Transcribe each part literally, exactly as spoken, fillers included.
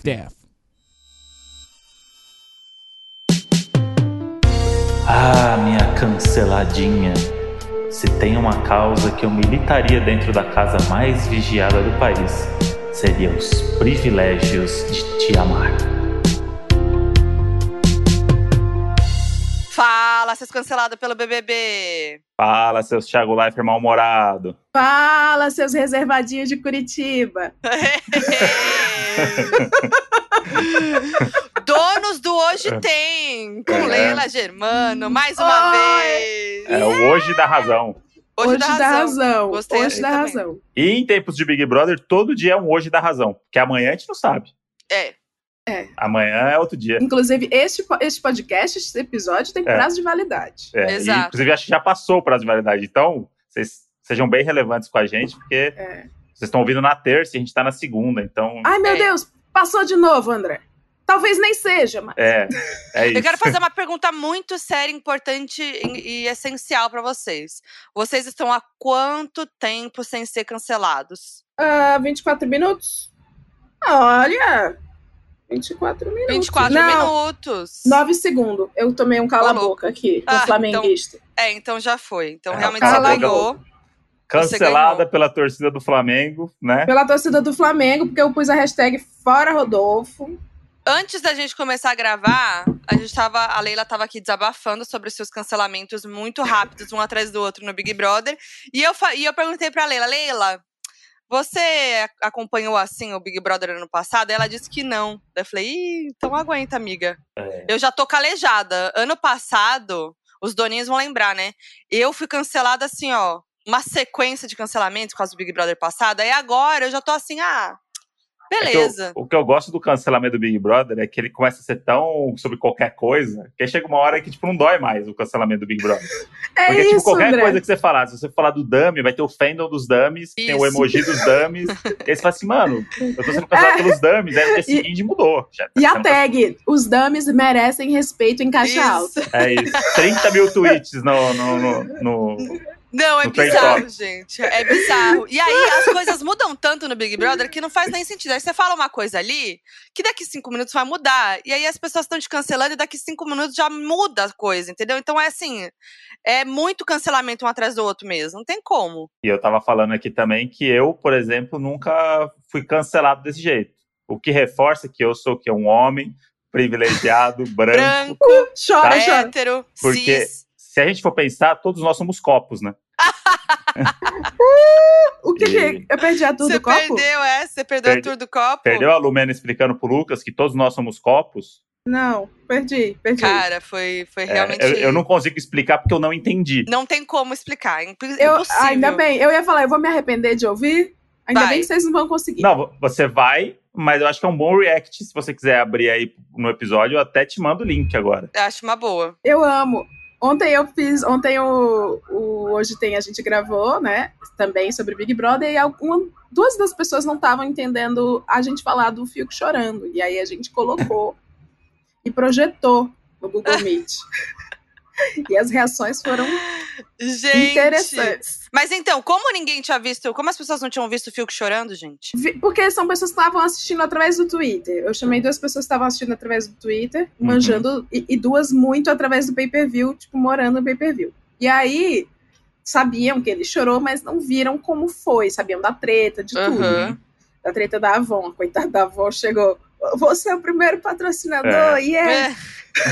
death. Ah, minha canceladinha. Se tem uma causa que eu militaria dentro da casa mais vigiada do país, seria os privilégios de te amar. Fala, seus cancelados pelo B B B. Fala, seus Thiago Leifert mal-humorado. Fala, seus reservadinhos de Curitiba. Donos do Hoje Tem, com É. Leila Germano, mais uma Oi. vez. É o Hoje da Razão. Hoje, Hoje dá dá razão. razão. Gostei Hoje assim dá também. razão. E em tempos de Big Brother, todo dia é um Hoje da Razão. Porque amanhã a gente não sabe. É. Amanhã é outro dia. Inclusive, este, este podcast, este episódio tem É. prazo de validade. É, e, Exato. inclusive, acho que já passou o prazo de validade. Então, vocês sejam bem relevantes com a gente, porque É. vocês estão ouvindo na terça e a gente tá na segunda. Então, Ai, meu É. Deus, passou de novo, André. Talvez nem seja, mas... é, é isso. Eu quero fazer uma pergunta muito séria, importante e, e essencial pra vocês. Vocês estão há quanto tempo sem ser cancelados? Ah, vinte e quatro minutos? Olha, vinte e quatro minutos. vinte e quatro Não, minutos. nove segundos. Eu tomei um cala-boca aqui, com Ah, o flamenguista. É, então já foi. Então É, realmente cala você a boca. ganhou. Cancelada ganhou. pela torcida do Flamengo, né? Pela torcida do Flamengo, porque eu pus a hashtag Fora Rodolfo. Antes da gente começar a gravar, a gente tava, a Leila tava aqui desabafando sobre os seus cancelamentos muito rápidos, um atrás do outro no Big Brother. E eu, fa- e eu perguntei pra Leila, Leila, você acompanhou assim o Big Brother ano passado? E ela disse que não. Daí eu falei, ih, então aguenta, amiga. É. Eu já tô calejada. Ano passado, os doninhos vão lembrar, né? Eu fui cancelada assim, ó, uma sequência de cancelamentos por causa do Big Brother passado. Aí agora eu já tô assim, ah, É que eu- beleza. o que eu gosto do cancelamento do Big Brother é que ele começa a ser tão sobre qualquer coisa, que aí chega uma hora que, tipo, não dói mais o cancelamento do Big Brother. É Porque, isso, tipo, qualquer André. coisa que você falar, se você falar do dummy, vai ter o fandom dos dummies, tem o Isso. emoji dos dummies. E aí você fala assim, mano, eu tô sendo cancelado pelos dummies. Aí no dia seguinte mudou. Já tá E a sendo tag, os dummies merecem respeito em caixa Isso. alta. É isso. trinta mil tweets no. no, no, no- Não, é No Trend bizarro, Topics. gente. É bizarro. E aí, as coisas mudam tanto no Big Brother que não faz nem sentido. Aí você fala uma coisa ali, que daqui cinco minutos vai mudar. E aí as pessoas estão te cancelando e daqui cinco minutos já muda a coisa, entendeu? Então é assim, é muito cancelamento um atrás do outro mesmo. Não tem como. E eu tava falando aqui também que eu, por exemplo, nunca fui cancelado desse jeito. O que reforça que eu sou que é um homem privilegiado, branco. Branco, Chora, Tá. chora. hétero, Porque cis. se a gente for pensar, todos nós somos copos, né? O que E- que... Eu perdi a tour Você do copo? perdeu, é? Você perdeu Perdi- a tour do copo? Perdeu a Lumena explicando pro Lucas que todos nós somos copos? Não, perdi, perdi. Cara, foi, foi É, realmente. eu, eu não consigo explicar porque eu não entendi. Não tem como explicar. É imp- Eu, impossível. ainda bem, eu ia falar, eu vou me arrepender de ouvir. Ainda Vai. bem que vocês não vão conseguir. Não, você vai, mas eu acho que é um bom react. Se você quiser abrir aí no episódio, eu até te mando o link agora. Eu acho uma boa. Eu amo. Ontem eu fiz, ontem o, o Hoje Tem, a gente gravou, né, também sobre Big Brother, e alguma, duas das pessoas não estavam entendendo a gente falar do Fiuk chorando, e aí a gente colocou e projetou no Google Meet. E as reações foram Gente. interessantes. Mas então, como ninguém tinha visto, como as pessoas não tinham visto o Fiuk chorando, gente? Vi- Porque são pessoas que estavam assistindo através do Twitter. Eu chamei duas pessoas que estavam assistindo através do Twitter, Uhum. manjando, e, e duas muito através do pay-per-view, tipo, morando no pay-per-view. E aí, sabiam que ele chorou, mas não viram como foi. Sabiam da treta, de tudo. Aham. Da treta da Avon. A coitada da Avon chegou. Você é o primeiro patrocinador, É. e é. É.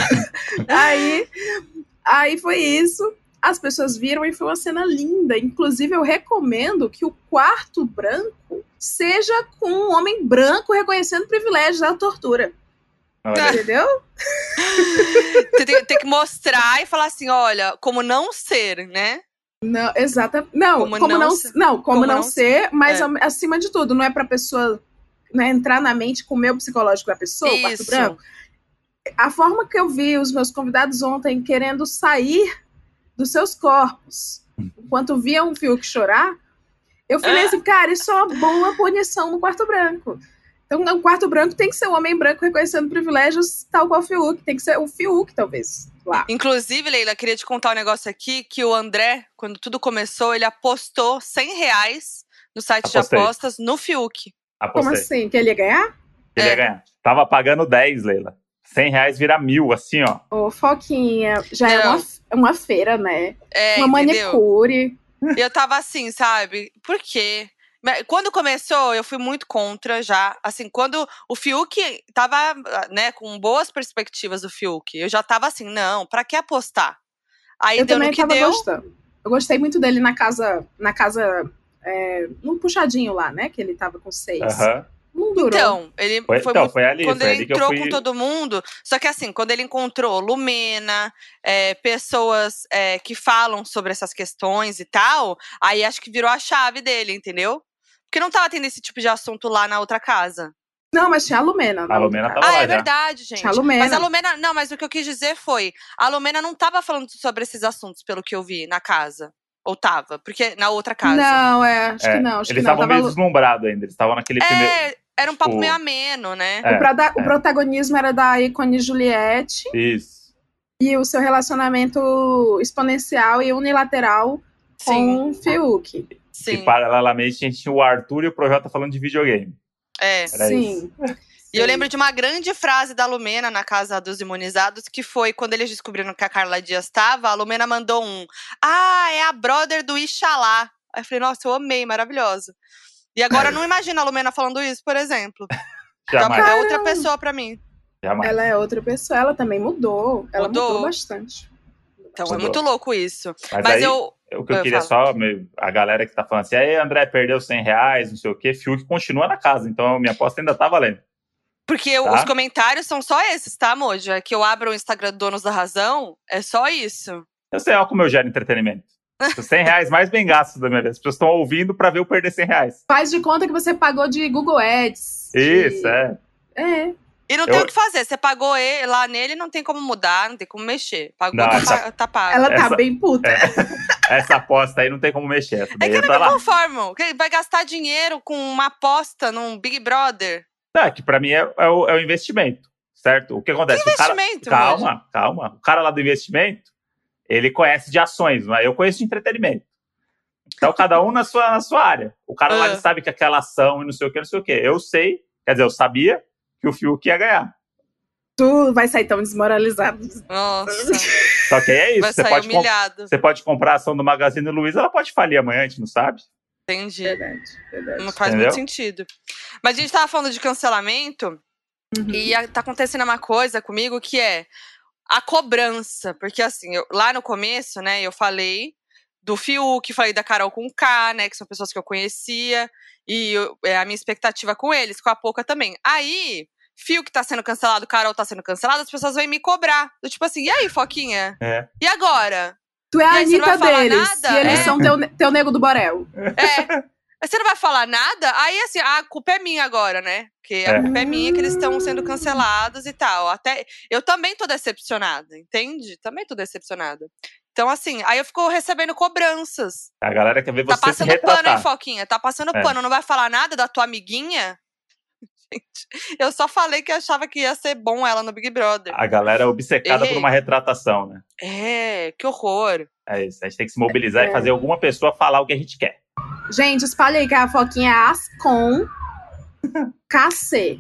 Aí, aí foi isso. As pessoas viram e foi uma cena linda. Inclusive, eu recomendo que o quarto branco seja com um homem branco reconhecendo privilégios da tortura. Olha, Entendeu? Tem, tem- tem que mostrar e falar assim, olha, como não ser, né? Não, exata. Não, Como como, não não, ser- não, como, como não, não ser, mas é. am- acima de tudo, não é pra pessoa, né, entrar na mente com o meu psicológico da pessoa, o quarto Isso. branco. A forma que eu vi os meus convidados ontem querendo sair dos seus corpos, enquanto via um Fiuk chorar, eu falei assim, cara, isso é uma boa punição no quarto branco. Então, o quarto branco tem que ser um homem branco reconhecendo privilégios, tal qual o Fiuk. Tem que ser o Fiuk, talvez, lá. Inclusive, Leila, queria te contar um negócio aqui, que o André, quando tudo começou, ele apostou cem reais no site Apostei. de apostas no Fiuk. Como apostei. assim? Que ele ia ganhar? Ele ele É. ia ganhar. Tava pagando dez, Leila. cem reais vira mil, assim, ó. Ô, Foquinha, já é Não. uma, uma feira, né? É, Uma entendeu? manicure. E eu tava assim, sabe? Por quê? Mas quando começou, eu fui muito contra já. Assim, quando o Fiuk tava, né, com boas perspectivas do Fiuk, eu já tava assim, não, pra que apostar? Aí Eu deu também no que tava deu. gostando. Eu gostei muito dele na casa, na casa, é, num puxadinho lá, né? Que ele tava com seis. Aham. Não durou. Então, ele Foi, foi então, muito. foi ali, Quando foi ele ali que eu entrou fui... com todo mundo. Só que assim, quando ele encontrou Lumena, é, pessoas é, que falam sobre essas questões e tal, aí acho que virou a chave dele, entendeu? Porque não tava tendo esse tipo de assunto lá na outra casa. Não, mas tinha a Lumena na A outra Lumena casa. tava Ah, lá é já. verdade, gente. Tinha a Lumena. Mas a Lumena. Não, mas o que eu quis dizer foi: a Lumena não tava falando sobre esses assuntos, pelo que eu vi na casa. Ou tava? Porque na outra casa. Não, é, acho É, que não. Acho eles que não. estavam Tava... meio deslumbrados ainda. Eles estavam naquele primeiro... É, era um tipo, papo meio ameno, né? É, o, prada- o é. protagonismo era da ícone Juliette Isso. e o seu relacionamento exponencial e unilateral com o Fiuk. E Sim. paralelamente a gente tinha o Arthur e o Projota falando de videogame. É. Era Sim. E eu lembro de uma grande frase da Lumena na casa dos imunizados, que foi quando eles descobriram que a Carla Dias estava, a Lumena mandou um: ah, é a brother do Ixalá. Aí eu falei, nossa, eu amei, maravilhoso. E agora eu não imagino a Lumena falando isso, por exemplo. Jamais. É outra pessoa pra mim. Jamais. Ela é outra pessoa, ela também mudou. Ela mudou, Mudou. bastante. Então Mudou. é muito louco isso. Mas, Mas aí, eu. o que eu eu queria falo. só, meu, a galera que tá falando assim, aí André perdeu cem reais, não sei o quê, Fiuk continua na casa, então a minha aposta ainda tá valendo. Porque Tá? os comentários são só esses, tá, Mojo? É que eu abro o Instagram do Donos da Razão, é só isso. Eu sei ó, como eu gero entretenimento. Os cem reais mais bem gastos da minha vida. As pessoas estão ouvindo pra ver eu perder cem reais. Faz de conta que você pagou de Google Ads. Isso, de... é. É. E não Eu- tem o que fazer. Você pagou ele, lá nele, não tem como mudar, não tem como mexer. Pagou, Não, tá, essa- pa- tá pago. Ela tá Essa- bem puta. É. Essa aposta aí não tem como mexer. Essa É daí que eu tá não me lá. conformo. Que vai gastar dinheiro com uma aposta num Big Brother. Não, é que pra mim é, é o, é o investimento, certo? O que acontece? Que O cara- investimento, calma, calma. O cara lá do investimento, ele conhece de ações, mas eu conheço de entretenimento. Então, cada um na sua, na sua área. O cara lá Ah. ele sabe que aquela ação e não sei o que, não sei o que. Eu sei, quer dizer, eu sabia que o Fiuk ia ganhar. Tu vai sair tão desmoralizado. Nossa, Só que aí é isso. vai Você sair pode, comp- humilhado. você pode comprar a ação do Magazine Luiza, ela pode falir amanhã, a gente não sabe. Entendi. Verdade, verdade. Não faz Entendeu? muito sentido. Mas a gente tava falando de cancelamento Uhum. e a- tá acontecendo uma coisa comigo que é a cobrança. Porque assim, eu- lá no começo, né, eu falei do Fiuk, falei da Carol com K, né, que são pessoas que eu conhecia. E eu- é a minha expectativa com eles, com a Poca também. Aí, Fiuk tá sendo cancelado, Carol tá sendo cancelada, as pessoas vêm me cobrar. Do tipo assim, e aí, Foquinha? É. E agora? Tu é E a aí, você não Anitta vai falar deles. nada? E eles É. são teu, teu nego do Borel. É. Mas você não vai falar nada? Aí, assim, a culpa é minha agora, né? Porque a É. culpa é minha que eles estão sendo cancelados e tal. Até eu também tô decepcionada, entende? Também tô decepcionada. Então, assim, aí eu fico recebendo cobranças. A galera quer ver Tá você se passando pano, retratar. hein, Foquinha? Tá passando É. pano. Não vai falar nada da tua amiguinha? Gente, eu só falei que achava que ia ser bom ela no Big Brother. A galera é obcecada Errei. por uma retratação, né? É, que horror. É isso. A gente tem que se mobilizar É. e fazer alguma pessoa falar o que a gente quer. Gente, espalha aí que a Foquinha é Ascom K C.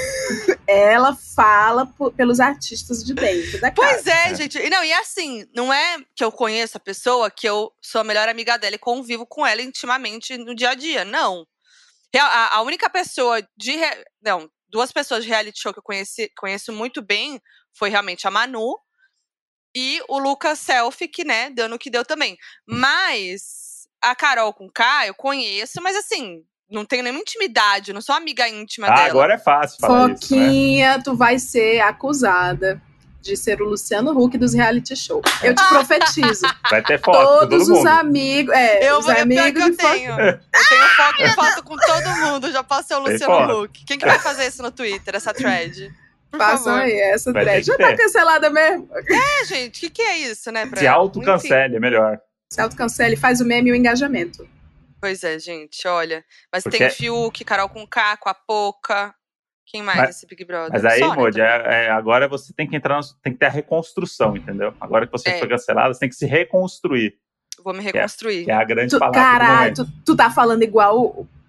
Ela fala por- pelos artistas de dentro da casa. Pois é, É. gente. E não, e assim, não é que eu conheço a pessoa, que eu sou a melhor amiga dela e convivo com ela intimamente no dia a dia. Não. Real- A, a única pessoa de. re- Não, duas pessoas de reality show que eu conheci, conheço muito bem foi realmente a Manu e o Lucas Selfie, que, né, deu no que deu também. Mas a Carol com K eu conheço, mas assim, não tenho nenhuma intimidade, não sou amiga íntima Ah, dela. agora é fácil falar isso, né? Foquinha, tu vai ser acusada de ser o Luciano Huck dos reality show. Eu te profetizo. Vai ter foto com Todos todo os mundo. amigos. É, Eu, os vou- é pior que amigos eu de Foquinha. tenho. Eu tenho foto, foto com todo mundo. Já passei o Tem Luciano foto. Huck. Quem que vai fazer isso no Twitter, essa thread? Por Façam favor. aí essa Vai ter thread. que Já tá ter. cancelada mesmo. É, gente, o que, que é isso, né? Pra... Se autocancele, é melhor. Se autocancele, faz o meme e o engajamento. Enfim. Pois é, gente, olha. Mas Porque- tem o Fiuk, Carol com K, com a Poca. Quem mais Mas- nesse Big Brother? Mas aí, Só, né, Modi, também. é- é- agora você tem que entrar, no- tem que ter a reconstrução, entendeu? Agora que você É. foi cancelado, você tem que se reconstruir, Vou me reconstruir. que é a grande Tu, palavra do caralho, momento. tu, tu tá falando igual o,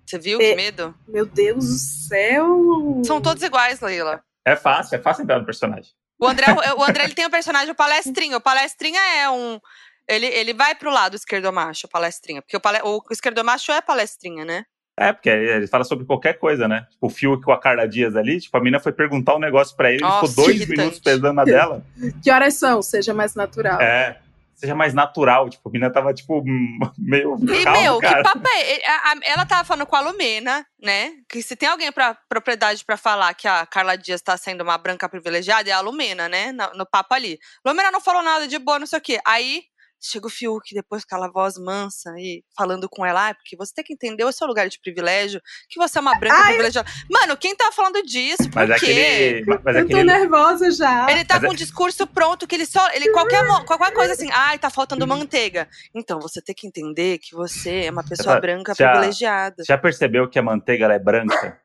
Você viu? É. Que medo? Meu Deus do céu! São todos iguais, Leila. É fácil, é fácil entrar no personagem. O André, o André ele tem o personagem o Palestrinha. O Palestrinha é um... Ele, ele vai pro lado esquerdomacho, o Palestrinha. Porque o, pale, o esquerdomacho é Palestrinha, né? É, porque ele fala sobre qualquer coisa, né? Tipo, o Fiuk com a Carla Dias ali, tipo, a mina foi perguntar um negócio pra ele, Nossa, ele ficou dois irritante. minutos pesando na dela. Que horas são? Seja mais natural. É, seja mais natural. Tipo, a mina tava, tipo, meio E, calma, meu, cara. que papo é? A- a- Ela tava falando com a Lumena, né? Que se tem alguém pra propriedade pra falar que a Carla Dias tá sendo uma branca privilegiada, é a Lumena, né? No, no papo ali. Lumena não falou nada de boa, não sei o quê. Aí chega o Fiuk, depois com aquela voz mansa e falando com ela, ah, porque você tem que entender o seu lugar de privilégio, que você é uma branca Ai. privilegiada. Mano, quem tá falando disso? Por Mas é quê? aquele. Mas é Eu tô aquele. nervosa já. Ele tá Mas com é- um discurso pronto que ele só. Ele, qualquer, mo- qualquer coisa assim, ai, tá faltando manteiga. Então, você tem que entender que você é uma pessoa Essa- branca já- privilegiada. Já percebeu que a manteiga ela é branca?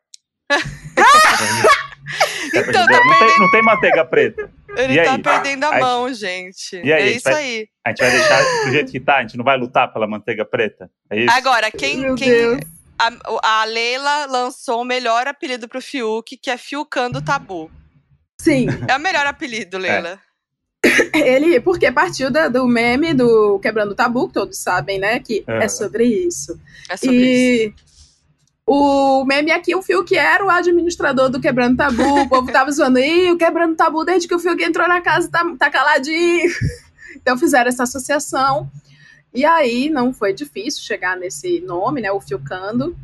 Já Então, percebeu? tá não, tem, não tem manteiga preta. Ele E tá aí? perdendo a Aí- mão, gente. E aí, a é gente isso vai- aí. A gente vai deixar do jeito que tá? A gente não vai lutar pela manteiga preta? É isso? Agora, quem. Meu quem Deus. a, a Leila lançou o melhor apelido pro Fiuk, que é Fiucando Tabu. Sim, É o melhor apelido, Leila. ele, porque partiu da- do meme do Quebrando o Tabu, que todos sabem, né? Que Uhum. é sobre isso. É sobre isso. E o meme aqui, o Fiuk era o administrador do Quebrando Tabu. O povo tava zoando, ih, o Quebrando Tabu, desde que o Fiuk entrou na casa, tá, tá caladinho. Então fizeram essa associação. E aí não foi difícil chegar nesse nome, né? O Fiucando.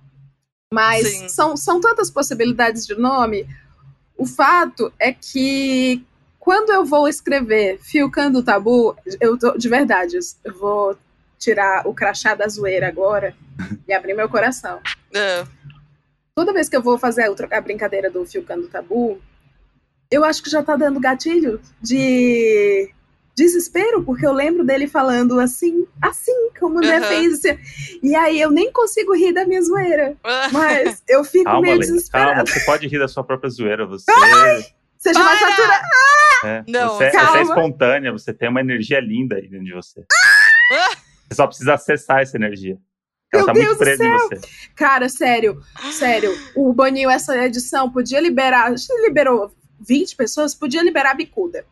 Mas Sim. são, são tantas possibilidades de nome. O fato é que quando eu vou escrever Fiucando Tabu, eu tô, de verdade, eu vou tirar o crachá da zoeira agora e abrir meu coração. Ah, Toda vez que eu vou fazer a, outra- a brincadeira do Fiucando Tabu, eu acho que já tá dando gatilho de desespero, porque eu lembro dele falando assim, assim, como o André Uhum. fez. assim. E aí eu nem consigo rir da minha zoeira, ah. mas eu fico Calma, meio Leila, desesperada. calma. Você pode rir da sua própria zoeira. Você, Seja mais Para! natural. é, Não, você, você é calma. espontânea, você tem uma energia linda aí dentro de você. Ah! Você só precisa acessar essa energia. Ela Meu tá Deus muito do presa em você. Cara, sério, sério. O Boninho, essa edição, podia liberar. Acho que ele liberou vinte pessoas, podia liberar a bicuda.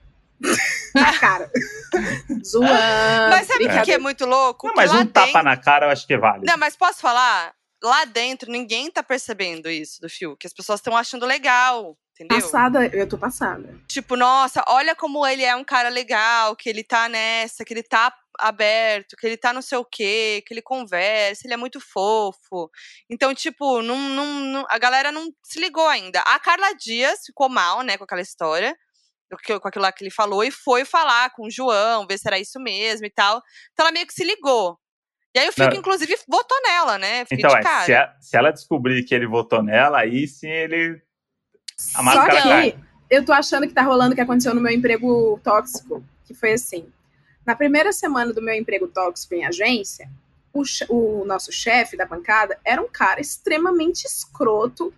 Na cara. Zoando. Mas sabe o que brincadeira. que é muito louco? Não, Que mas lá um tapa dentro- na cara eu acho que vale. Não, mas posso falar? Lá dentro, ninguém tá percebendo isso do Fiuk. As pessoas estão achando legal, entendeu? Passada, eu tô passada. Tipo, nossa, olha como ele é um cara legal, que ele tá nessa, que ele tá aberto, que ele tá não sei o quê, que ele conversa, ele é muito fofo. Então, tipo, não, não, não- a galera não se ligou ainda. A Carla Dias ficou mal, né, com aquela história, do que- com aquilo lá que ele falou, e foi falar com o João, ver se era isso mesmo e tal. Então ela meio que se ligou. E aí o Fiuk, Não. inclusive, votou nela, né? Fiquei Então, de é, cara. se, a- se ela descobrir que ele votou nela, aí sim ele. A Só máscara que cai. eu tô achando que tá rolando o que aconteceu no meu emprego tóxico, que foi assim. Na primeira semana do meu emprego tóxico em agência, o, che- o nosso chefe da bancada era um cara extremamente escroto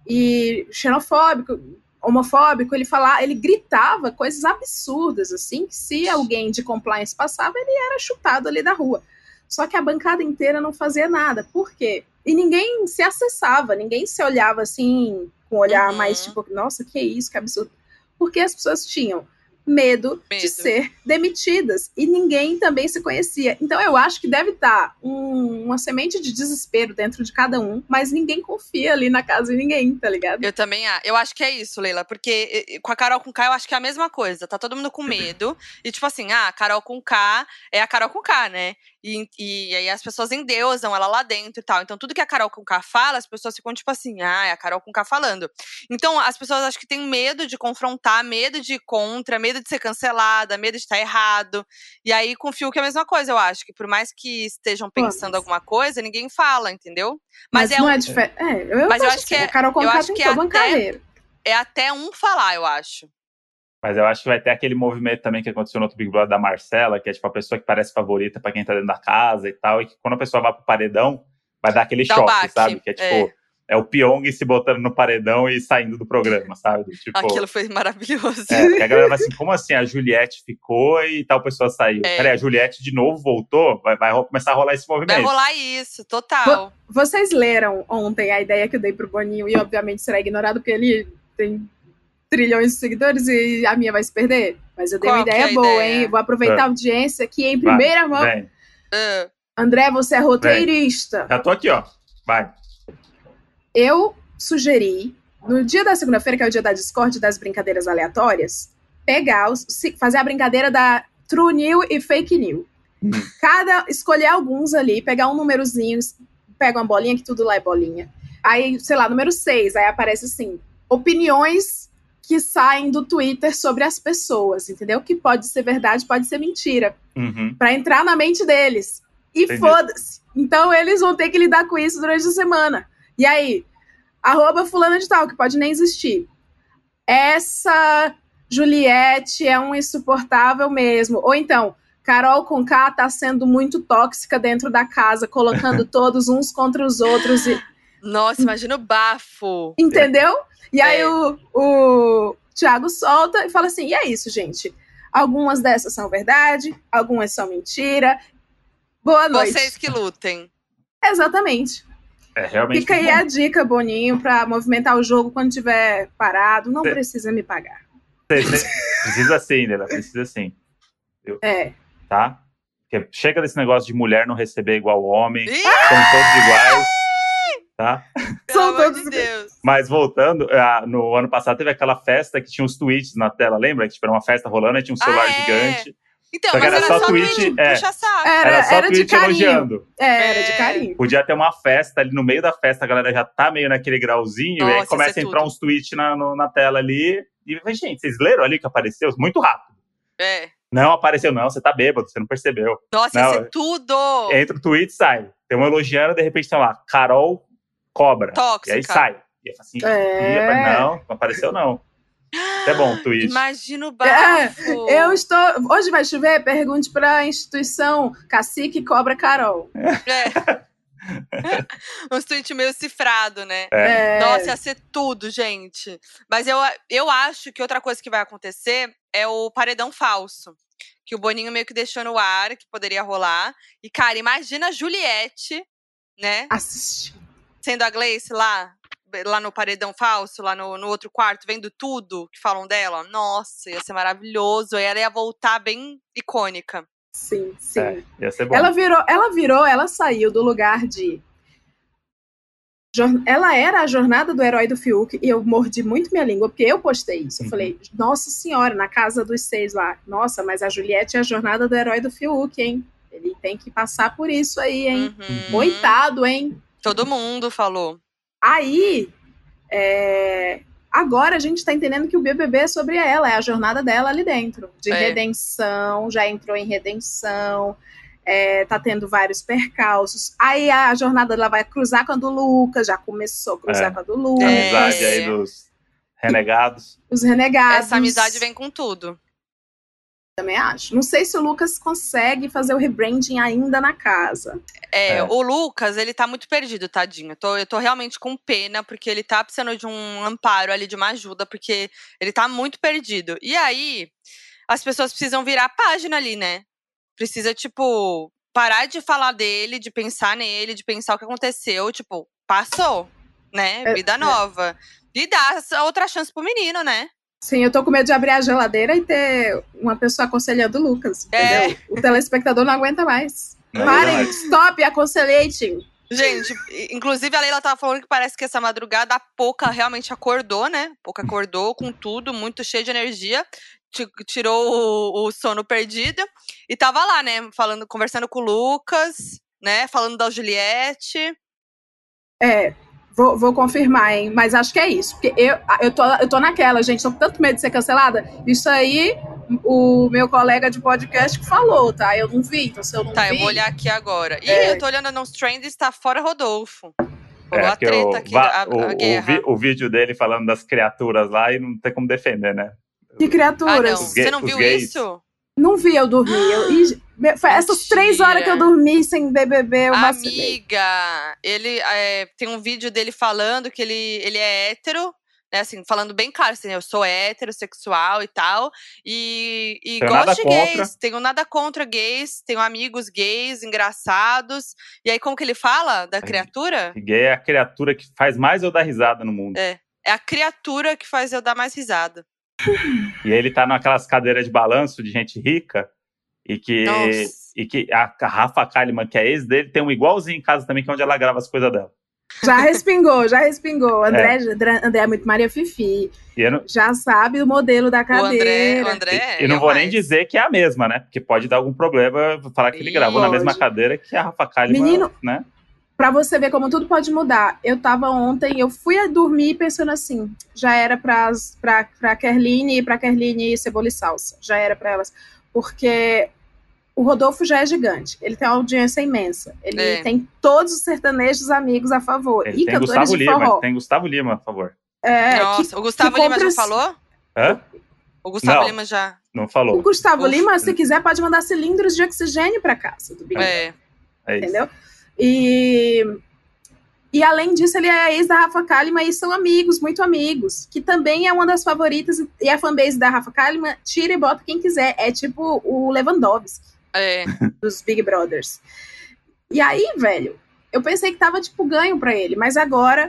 e xenofóbico, homofóbico. Ele falava, ele gritava coisas absurdas, assim, que se alguém de compliance passava, ele era chutado ali da rua. Só que a bancada inteira não fazia nada. Por quê? E ninguém se acessava, ninguém se olhava assim, com um olhar Uhum. mais tipo, nossa, que isso, que absurdo. Porque as pessoas tinham medo, Medo. de ser demitidas. E ninguém também se conhecia. Então eu acho que deve estar um- uma semente de desespero dentro de cada um, mas ninguém confia ali na casa de ninguém, tá ligado? Eu também acho. Eu acho que é isso, Leila. Porque eh, com a Carol com K, eu acho que é a mesma coisa. Tá todo mundo com medo. E tipo assim, ah, a Carol com K é a Carol com K, né? E, e aí as pessoas endeusam ela lá dentro e tal. Então tudo que a Carol com K fala, as pessoas ficam tipo assim, ah, é a Carol com K falando. Então as pessoas acho que têm medo de confrontar, medo de ir contra, medo de ser cancelada, medo de estar errado. E aí com o Fiuk é a mesma coisa, eu acho. Que por mais que estejam pensando mas- alguma coisa, ninguém fala, entendeu? Mas, Mas, é não um- é diferente. É, eu, Mas eu acho acho que assim, é- a Carol eu Conká acho tem que toda uma até- carreira. é até um falar, eu acho. Mas eu acho que vai ter aquele movimento também que aconteceu no outro Big Brother da Marcela, que é tipo a pessoa que parece favorita pra quem tá dentro da casa e tal, e que quando a pessoa vai pro paredão, vai dar aquele Dá o choque, baque, sabe? Que é tipo, é. é o Pyong se botando no paredão e saindo do programa, sabe? Tipo, Aquilo foi maravilhoso. É, porque a galera vai assim, como assim? A Juliette ficou e tal pessoa saiu. É. Peraí, a Juliette de novo voltou? Vai, vai começar a rolar esse movimento. Vai rolar isso, total. Vocês leram ontem a ideia que eu dei pro Boninho e obviamente será ignorado porque ele tem trilhões de seguidores e a minha vai se perder? Mas eu dei Qual uma ideia que é a boa, ideia? hein? Vou aproveitar Ah. a audiência aqui em primeira mão. Vem. Uh, André, você é roteirista. Já tô aqui, ó. Vai. Eu sugeri, no dia da segunda-feira, que é o dia da Discord, das brincadeiras aleatórias, pegar, os, fazer a brincadeira da True New e Fake New. Hum. Cada, escolher alguns ali, pegar um númerozinho, pega uma bolinha, que tudo lá é bolinha. Aí, sei lá, número seis, aí aparece assim, opiniões que saem do Twitter sobre as pessoas, entendeu? Que pode ser verdade, pode ser mentira. Uhum. Pra entrar na mente deles. E Entendi. foda-se. Então, eles vão ter que lidar com isso durante a semana. E aí, arroba fulana de tal, que pode nem existir. Essa Juliette é um insuportável mesmo. Ou então, Carol Conká tá sendo muito tóxica dentro da casa, colocando todos uns contra os outros. E... Nossa, imagina o bafo. Entendeu? E aí É. o, o Thiago solta e fala assim, e é isso, gente. Algumas dessas são verdade, algumas são mentira. Boa noite. Vocês que lutem. Exatamente. É realmente. Fica aí bom. a dica, Boninho, pra movimentar o jogo quando tiver parado. Não Cê- precisa me pagar. Cê- cê- Precisa sim, Nela, precisa sim. É. Tá? Porque chega desse negócio de mulher não receber igual homem. Ih, São todos iguais. Tá? pelo São amor todos de Deus. Mas voltando, ah, no ano passado teve aquela festa que tinha uns tweets na tela, lembra? Que tipo, era uma festa rolando e tinha um celular Ah, é? gigante. Então, Só que mas era era só só tweet, tweet, é. puxa saco. Era, Era só era de tweet carinho. elogiando. É, era É. de carinho. Podia ter uma festa ali, no meio da festa a galera já tá meio naquele grauzinho, Nossa, e aí ia começa ser a entrar tudo. uns tweets na, no- na tela ali. E, gente, vocês leram ali que apareceu? Muito rápido. É. Não apareceu, não, você tá bêbado, você não percebeu. Nossa, Não, ia ser tudo. Entra o tweet, sai. Tem um elogiando, de repente tem lá, Carol Cobra. Tóxica. E aí sai. E aí fala assim, É. "Ih, não, não apareceu não. Isso é bom, tweet. Imagina o É, bafo. eu estou. Hoje vai chover? Pergunte para a instituição Cacique Cobra Carol. É. Uns tweets meio cifrado, né? É. É, Nossa, ia ser tudo, gente. Mas eu, eu acho que outra coisa que vai acontecer é o paredão falso. Que o Boninho meio que deixou no ar, que poderia rolar. E, cara, imagina a Juliette, né? assiste. Sendo a Gleice lá, lá no paredão falso, lá no, no outro quarto, vendo tudo que falam dela. Nossa, ia ser maravilhoso. E ela ia voltar bem icônica. Sim, sim. É, ia ser bom. Ela virou, ela virou, ela saiu do lugar de. jor- Ela era a jornada do herói do Fiuk e eu mordi muito minha língua, porque eu postei isso. Eu Uhum. falei, nossa senhora, na casa dos seis lá. Nossa, mas a Juliette é a jornada do herói do Fiuk, hein? Ele tem que passar por isso aí, hein? Uhum. Coitado, hein? Todo mundo falou. Aí, é, agora a gente tá entendendo que o B B B é sobre ela, é a jornada dela ali dentro. De É. redenção, já entrou em redenção, é, tá tendo vários percalços. Aí a jornada dela vai cruzar com a do Lucas, já começou a cruzar É. com a do A Lucas. amizade É. aí dos renegados. Os renegados. Essa amizade vem com tudo. Também acho. Não sei se o Lucas consegue fazer o rebranding ainda na casa. É, É. o Lucas, ele tá muito perdido, tadinho. Eu tô, eu tô realmente com pena, porque ele tá precisando de um amparo ali, de uma ajuda, porque ele tá muito perdido. E aí, as pessoas precisam virar a página ali, né? Precisa, tipo, parar de falar dele, de pensar nele, de pensar o que aconteceu. Tipo, passou, né? É, Vida é. nova. E dar essa outra chance pro menino, né? Sim, eu tô com medo de abrir a geladeira e ter uma pessoa aconselhando o Lucas, É. entendeu? O telespectador não aguenta mais. Não Parem, aguenta stop, aconselhating. Gente, i- inclusive a Leila tava falando que parece que essa madrugada a Poca realmente acordou, né? Poca acordou com tudo, muito cheio de energia. ti- Tirou o, o sono perdido. E tava lá, né? Falando, conversando com o Lucas, né? Falando da Juliette. É, vou, vou confirmar, hein? Mas acho que é isso. Porque eu, eu, tô, eu tô naquela, gente, tô com tanto medo de ser cancelada. Isso aí, o meu colega de podcast que falou, tá? Eu não vi, então se eu não Tá, vi... eu vou olhar aqui agora. Ih, É. eu tô olhando nos trends, tá fora Rodolfo. É, Rolou a porque o, treta aqui, va- a, a o, o, guerra. vi- o vídeo dele falando das criaturas lá e não tem como defender, né? Que Ah, criaturas. não. Os gay- Você não os viu gays. isso? Não vi eu dormir. Eu, e, foi essas Mentira. três horas que eu dormi sem B B B, eu vacilei. Amiga, ele é, tem um vídeo dele falando que ele, ele é hétero, né? Assim, falando bem claro, assim, eu sou heterossexual e tal. E, e Tenho gosto nada de contra. gays. Tenho nada contra gays, tenho amigos gays, engraçados. E aí, como que ele fala da criatura? E gay é a criatura que faz mais eu dar risada no mundo. É, é a criatura que faz eu dar mais risada. E ele tá naquelas cadeiras de balanço de gente rica. E que, e que a Rafa Kalimann, que é ex dele, tem um igualzinho em casa também, que é onde ela grava as coisas dela. Já respingou, já respingou. André é, André é muito Maria Fifi. Não, já sabe o modelo da cadeira. O André, o André e, e não vou mais. nem dizer que é a mesma, né? Porque pode dar algum problema falar que ele gravou pode. na mesma cadeira que a Rafa Kalimann, Menino, né? Pra você ver como tudo pode mudar. Eu tava ontem, eu fui a dormir pensando assim, já era pra, pra, pra Kerline e pra Kerline Cebola e Salsa. Já era pra elas. Porque o Rodolfo já é gigante. Ele tem uma audiência imensa. Ele é. tem todos os sertanejos amigos a favor. Ele e tem cantores Gustavo de Lima, forró. Tem Gustavo Lima a favor. É, Nossa, que, o Gustavo Lima já falou? Hã? O Gustavo não, Lima já... Não falou. O Gustavo Uf. Lima, se quiser, pode mandar cilindros de oxigênio pra casa do Big É. é Entendeu? E... E além disso, ele é ex da Rafa Kalimann e são amigos, muito amigos. Que também é uma das favoritas. E a fanbase da Rafa Kalimann tira e bota quem quiser. É tipo o Lewandowski é. dos Big Brothers. E aí, velho, eu pensei que tava tipo ganho pra ele. Mas agora...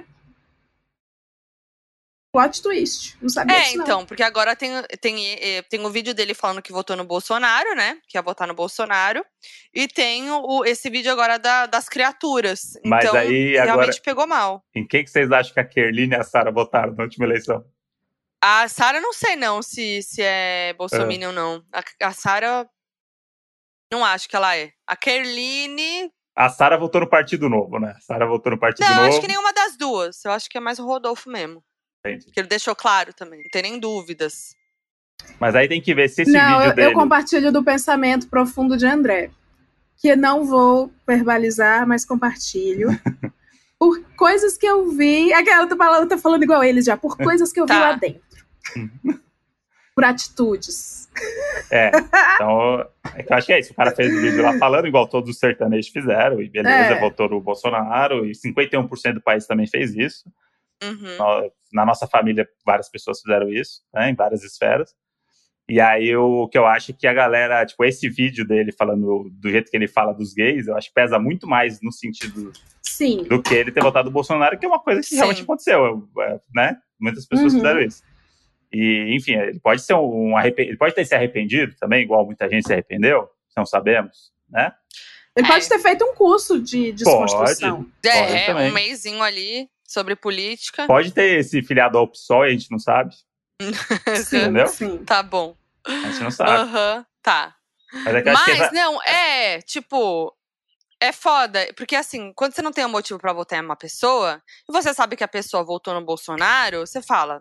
plot twist. Não sabia É, disso, não. então, porque agora tem, tem, tem o vídeo dele falando que votou no Bolsonaro, né? Que ia votar no Bolsonaro. E tem o, esse vídeo agora da, das criaturas. Mas então, aí, realmente agora, pegou mal. Em quem que vocês acham que a Kerline e a Sara votaram na última eleição? A Sara, não sei não se, se é bolsominion ou não. A, a Sara, não acho que ela é. A Kerline... A Sara votou no Partido Novo, né? A Sara votou no Partido não, Novo. Não, acho que nenhuma das duas. Eu acho que é mais o Rodolfo mesmo. Entendi. Que ele deixou claro também, não tem nem dúvidas. Mas aí tem que ver se esse não, vídeo eu, dele... eu compartilho do pensamento profundo de André. Que não vou verbalizar, mas compartilho. Por coisas que eu vi... Aquela outra palavra, eu tô falando igual eles já. Por coisas que eu tá. vi lá dentro. Por atitudes. É, então... É que eu acho que é isso. O cara fez o vídeo lá falando, igual todos os sertanejos fizeram. E beleza, é. votou no Bolsonaro. E cinquenta e um por cento do país também fez isso. Uhum. Na nossa família, várias pessoas fizeram isso, né, em várias esferas. E aí, o que eu acho que a galera, tipo, esse vídeo dele falando do jeito que ele fala dos gays, eu acho que pesa muito mais no sentido Sim. do que ele ter votado no Bolsonaro, que é uma coisa que Sim. realmente aconteceu, né? Muitas pessoas uhum. fizeram isso. E, enfim, ele pode ser um arrependido, ele pode ter se arrependido também, igual muita gente se arrependeu, não sabemos, né? Ele é. pode ter feito um curso de desconstrução. Pode, é, pode um meizinho ali sobre política. Pode ter esse filiado ao P SOL e a gente não sabe. Sim, entendeu? Sim. Tá bom. A gente não sabe. Aham, uhum, tá. Mas, é que Mas que... não, é, tipo, é foda. Porque assim, quando você não tem um motivo pra votar em uma pessoa, e você sabe que a pessoa votou no Bolsonaro, você fala...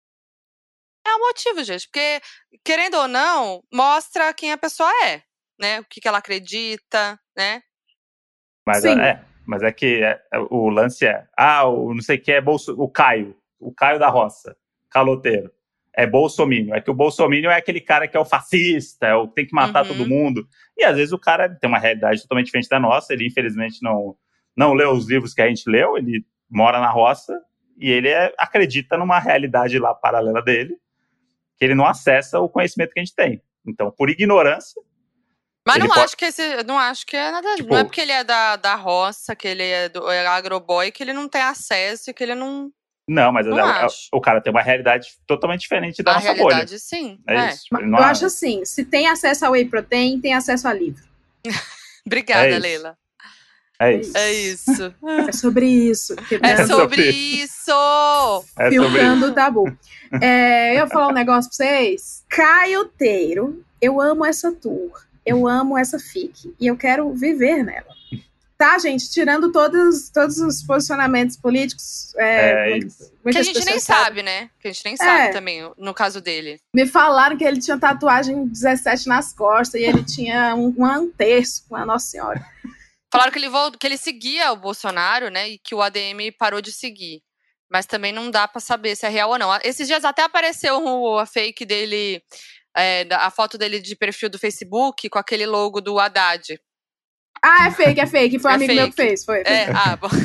É um motivo, gente. Porque, querendo ou não, mostra quem a pessoa é, né? O que, que ela acredita, né? Mas Sim. é, mas é que é, o lance é... Ah, o não sei o que é Bolso, o Caio. O Caio da Roça. Caloteiro. É bolsominion. É que o bolsominion é aquele cara que é o fascista, é o que tem que matar uhum. todo mundo. E às vezes o cara tem uma realidade totalmente diferente da nossa, ele infelizmente não, não leu os livros que a gente leu, ele mora na roça e ele é, acredita numa realidade lá paralela dele, que ele não acessa o conhecimento que a gente tem. Então, por ignorância... Mas não pode... acho que esse, não acho que é nada... Tipo, não é porque ele é da, da roça, que ele é, do, é agroboy, que ele não tem acesso e que ele não... Não, mas não é, é, o cara tem uma realidade totalmente diferente da a nossa bolha. A realidade, sim. É, é. isso. Tipo, Eu há... acho assim, se tem acesso ao whey protein, tem acesso a livro. Obrigada, é Leila. É isso. É isso. É sobre isso. Que, né? É sobre isso! É Filtrando o tabu. É, eu ia falar um negócio pra vocês. Caioteiro, eu amo essa tour. Eu amo essa fic. E eu quero viver nela. Tá, gente? Tirando todos, todos os posicionamentos políticos. É, é isso. Que a gente nem sabe, sabe, né? Que a gente nem é. sabe também, no caso dele. Me falaram que ele tinha tatuagem dezessete nas costas e ele tinha um, um terço com a Nossa Senhora. Falaram que ele, que ele seguia o Bolsonaro, né? E que o A D M parou de seguir. Mas também não dá pra saber se é real ou não. Esses dias até apareceu a fake dele é, a foto dele de perfil do Facebook com aquele logo do Haddad. Ah, é fake, é fake. Foi um É amigo fake. meu que fez. Foi. É, ah, bom.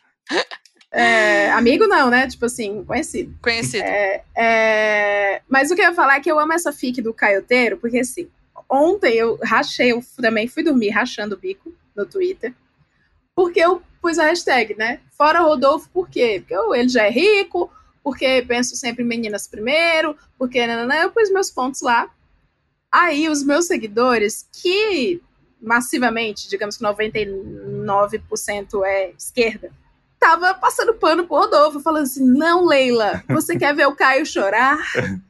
É, amigo não, né? Tipo assim, conhecido. Conhecido. É, é, mas o que eu ia falar é que eu amo essa fic do Caioteiro, porque assim, ontem eu rachei, eu também fui dormir rachando o bico no Twitter, porque eu pus a hashtag, né? Fora Rodolfo, por quê? Porque eu, ele já é rico, porque penso sempre em meninas primeiro, porque nananã, eu pus meus pontos lá. Aí os meus seguidores, que massivamente, digamos que noventa e nove por cento é esquerda, tava passando pano pro Rodolfo, falando assim, não, Leila, você quer ver o Caio chorar?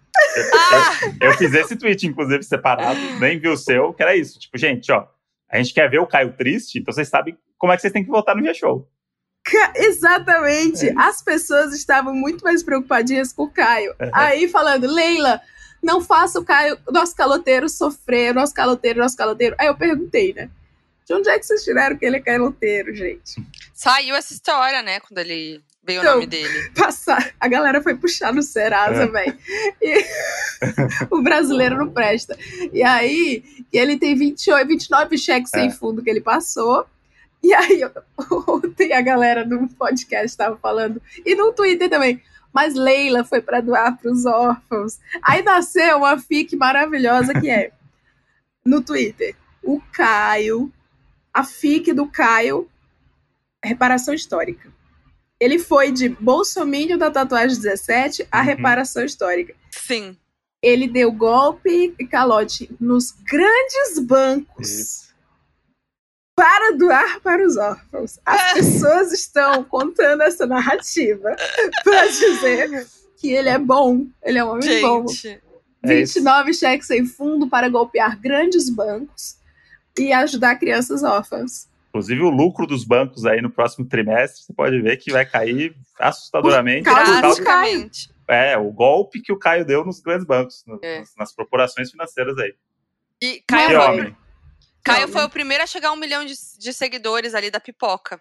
Ah! Eu, eu fiz esse tweet, inclusive, separado, nem vi o seu, que era isso. Tipo, gente, ó, a gente quer ver o Caio triste, então vocês sabem como é que vocês têm que votar no G-Show. Exatamente. É As pessoas estavam muito mais preocupadinhas com o Caio. Aí falando, Leila, não faça o Caio, nosso caloteiro sofrer, nosso caloteiro, nosso caloteiro. Aí eu perguntei, né? De onde é que vocês tiraram que ele é caloteiro, gente? Saiu essa história, né? Quando ele veio Então, o nome dele. Passar, a galera foi puxar no Serasa, É. velho. O brasileiro não presta. E aí, ele tem vinte e oito, vinte e nove cheques É. sem fundo que ele passou. E aí, ontem a galera no podcast estava falando, e no Twitter também, mas Leila foi para doar para os órfãos. Aí nasceu uma fic maravilhosa que é, no Twitter, o Caio, a fic do Caio, reparação histórica. Ele foi de bolsominion da tatuagem dezessete a Uhum. reparação histórica. Sim. Ele deu golpe e calote nos grandes bancos. Isso. Para doar para os órfãos. As pessoas estão contando essa narrativa para dizer que ele é bom, ele é um homem bom. Gente. É vinte e nove cheques sem fundo para golpear grandes bancos e ajudar crianças órfãs. Inclusive, o lucro dos bancos aí no próximo trimestre, você pode ver que vai cair assustadoramente. Por causa por do causa- Drasticamente. É, o golpe que o Caio deu nos grandes bancos, no- É. nas, nas corporações financeiras aí. E Que Caio, Não, foi, homem. Caio Não, foi né? o primeiro a chegar a um milhão de, de seguidores ali da pipoca.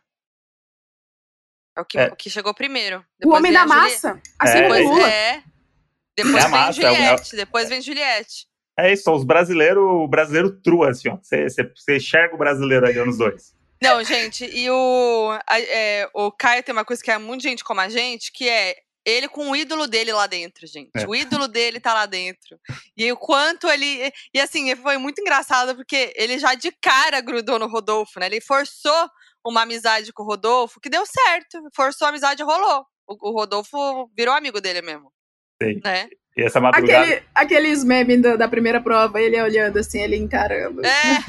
É o que, É. o que chegou primeiro. O Depois homem vem da a Juli- massa, assim É, como Depois, o Lula. é. Depois É a vem massa, é o- Juliette. Depois vem Juliette. É isso, são os brasileiros, o brasileiro true, assim, ó. Você, você, você enxerga o brasileiro ali nos dois. Não, gente, e o, a- é, o Caio tem uma coisa que é muito gente como a gente, que é ele com o ídolo dele lá dentro, gente. É. O ídolo dele tá lá dentro. E aí, o quanto ele... E assim, foi muito engraçado, porque ele já de cara grudou no Rodolfo, né? Ele forçou uma amizade com o Rodolfo, que deu certo. Forçou a amizade e rolou. O, o Rodolfo virou amigo dele mesmo. Sim. Né? E essa madrugada... Aquele, aqueles memes da, da primeira prova, ele olhando assim, ele encarando.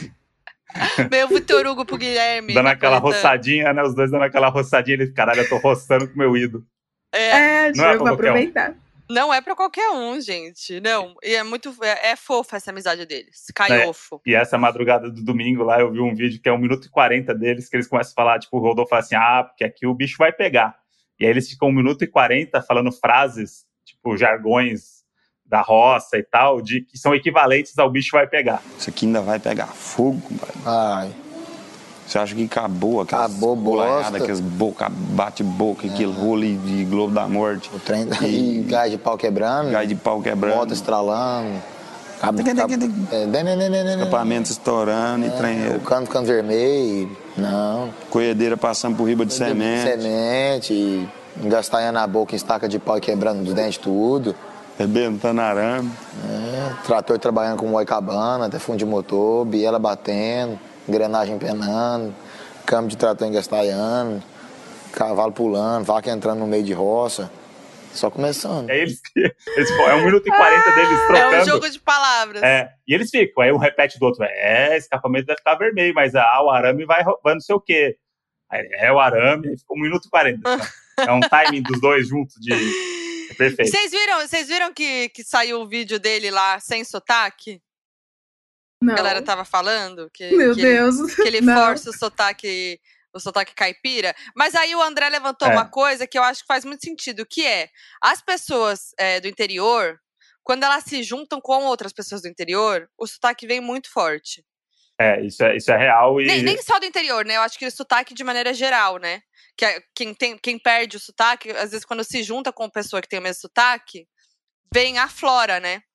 É. Meu Vitor Hugo pro Guilherme. Dando aquela coisa. roçadinha, né? Os dois dando aquela roçadinha. Ele, caralho, eu tô roçando com meu ídolo. É. É, Não é eu pra vou qualquer um. aproveitar. Não é pra qualquer um, gente. Não. E é muito. É, é fofa essa amizade deles. Caiofo. E essa madrugada do domingo lá, eu vi um vídeo que é um minuto e quarenta deles, que eles começam a falar, tipo, o Rodolfo fala assim, ah, porque aqui o bicho vai pegar. E aí eles ficam um minuto e quarenta falando frases, tipo, jargões da roça e tal, de, que são equivalentes ao bicho vai pegar. Isso aqui ainda vai pegar fogo, compadre. Ai, Você acha que acabou aquelas Acabou bosta. aquelas boca, bate-boca, aquele rolo de Globo da Morte, o trem E- e gás de pau quebrando, gás de pau quebrando, moto estralando, cabo, Tic, tic, cabo, tic. é, denenenenenen. escapamento estourando e trem, o cano ficando vermelho, não, colhedeira passando por riba de semente, semente, engastanhando na boca, em estaca de pau e quebrando os dentes tudo, rebentando arame. é, trator trabalhando com moicabana, até fundo de motor, biela batendo, engrenagem penando, câmbio de trator engastalhando, cavalo pulando, vaca entrando no meio de roça, só começando. E aí eles, eles é um minuto e quarenta deles É trocando. um jogo de palavras. É, e eles ficam, aí um repete do outro, é, escapamento vai ficar vermelho, mas ah, o arame vai, vai não sei o quê. Aí, é o arame, aí fica um minuto e quarenta. Assim, é um timing dos dois juntos de... É perfeito. Vocês viram, vocês viram que, que saiu o vídeo dele lá sem sotaque? Não. A galera tava falando que, Meu que ele, Deus. que ele Não. força o sotaque, o sotaque caipira. Mas aí o André levantou É. uma coisa que eu acho que faz muito sentido, que é as pessoas é, do interior, quando elas se juntam com outras pessoas do interior, o sotaque vem muito forte. É, isso é, isso é real e... Nem, nem só do interior, né? Eu acho que o sotaque de maneira geral, né? Que é- quem, tem, quem perde o sotaque, às vezes quando se junta com uma pessoa que tem o mesmo sotaque, vem a flora, né?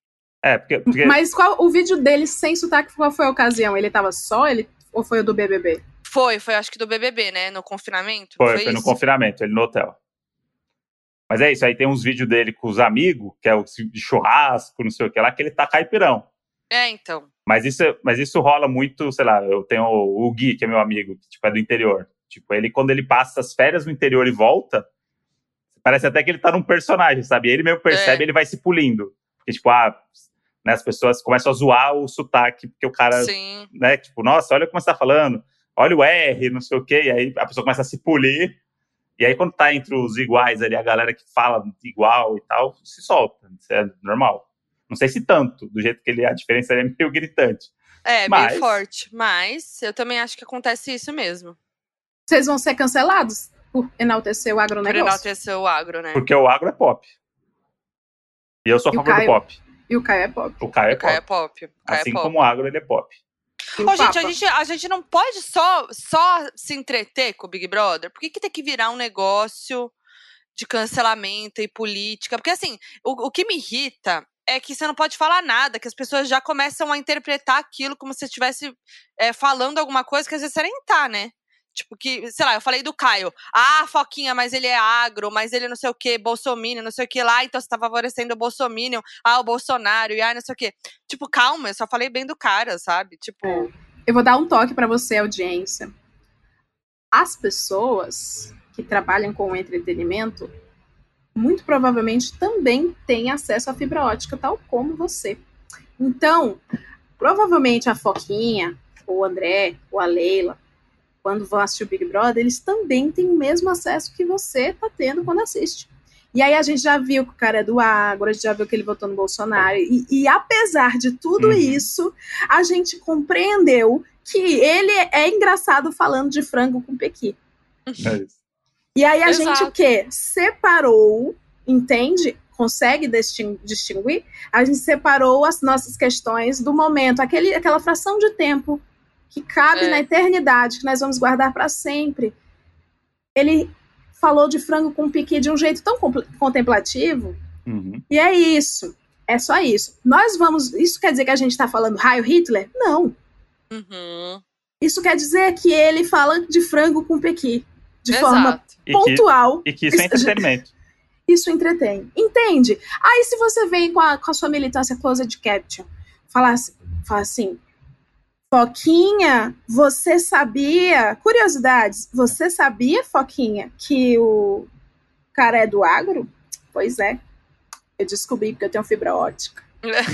É, porque, porque... Mas qual o vídeo dele sem sotaque, qual foi a ocasião? Ele tava só, ele, ou foi o do B B B? Foi, foi acho que do B B B, né? No confinamento. Foi, foi foi no isso? confinamento, ele no hotel. Mas é isso, aí tem uns vídeos dele com os amigos, que é o de churrasco, não sei o que lá, que ele tá caipirão. É, então. Mas isso, mas isso rola muito, sei lá, eu tenho o, o Gui, que é meu amigo, que tipo, é do interior. Tipo, ele, quando ele passa as férias no interior e volta, parece até que ele tá num personagem, sabe? Ele mesmo percebe, É. ele vai se pulindo. Porque, tipo, ah, né, as pessoas começam a zoar o sotaque, porque o cara, Sim. né, tipo, nossa, olha como você tá falando, olha o R, não sei o quê, e aí a pessoa começa a se polir. E aí, quando tá entre os iguais ali, a galera que fala igual e tal, se solta. Isso é normal. Não sei se tanto, do jeito que ele, a diferença é meio gritante. É, Mas- meio forte. Mas eu também acho que acontece isso mesmo. Vocês vão ser cancelados por enaltecer o Por agronegócio? enaltecer o agro, né? Porque o agro é pop. E eu sou a E o favor do Caio? pop. E o Caio é pop. O Caio é O Caio é pop. pop. O Caio Assim é pop. como o agro, ele é pop. E o Ô, gente, a Papa? gente, a gente não pode só, só se entreter com o Big Brother? Por que, que tem que virar um negócio de cancelamento e política? Porque, assim, o, o que me irrita é que você não pode falar nada, que as pessoas já começam a interpretar aquilo como se estivesse é, falando alguma coisa que às vezes você nem tá, né? Tipo, que, sei lá, eu falei do Caio. Ah, Foquinha, mas ele é agro, mas ele não sei o quê, bolsominion, não sei o que lá, então você tá favorecendo o bolsominion, ah, o Bolsonaro, e ah, não sei o quê. Tipo, calma, eu só falei bem do cara, sabe? Tipo, É. Eu vou dar um toque para você, audiência. As pessoas que trabalham com entretenimento, muito provavelmente também têm acesso à fibra ótica, tal como você. Então, provavelmente a Foquinha, ou o André, ou a Leila, quando vão assistir o Big Brother, eles também têm o mesmo acesso que você está tendo quando assiste. E aí a gente já viu que o cara é do agro, a gente já viu que ele votou no Bolsonaro. E, e apesar de tudo Uhum. isso, a gente compreendeu que ele é engraçado falando de frango com pequi. É isso. E aí a Exato. gente o quê? Separou, entende? Consegue distin- distinguir? A gente separou as nossas questões do momento, aquele, aquela fração de tempo que cabe É. na eternidade, que nós vamos guardar para sempre. Ele falou de frango com piqui de um jeito tão compl- contemplativo, Uhum. e é isso. É só isso. Nós vamos. Isso quer dizer que a gente está falando Heil Hitler? Não. uhum, Isso quer dizer que ele fala de frango com pequi. De forma exato. E que, pontual. e que isso é Isso- entretenimento. Isso entretém. Entende? Aí se você vem com a, com a sua militância closed caption, falar assim, fala assim, Foquinha, você sabia, curiosidades, você sabia, Foquinha, que o cara é do agro? Pois é, eu descobri porque eu tenho fibra ótica.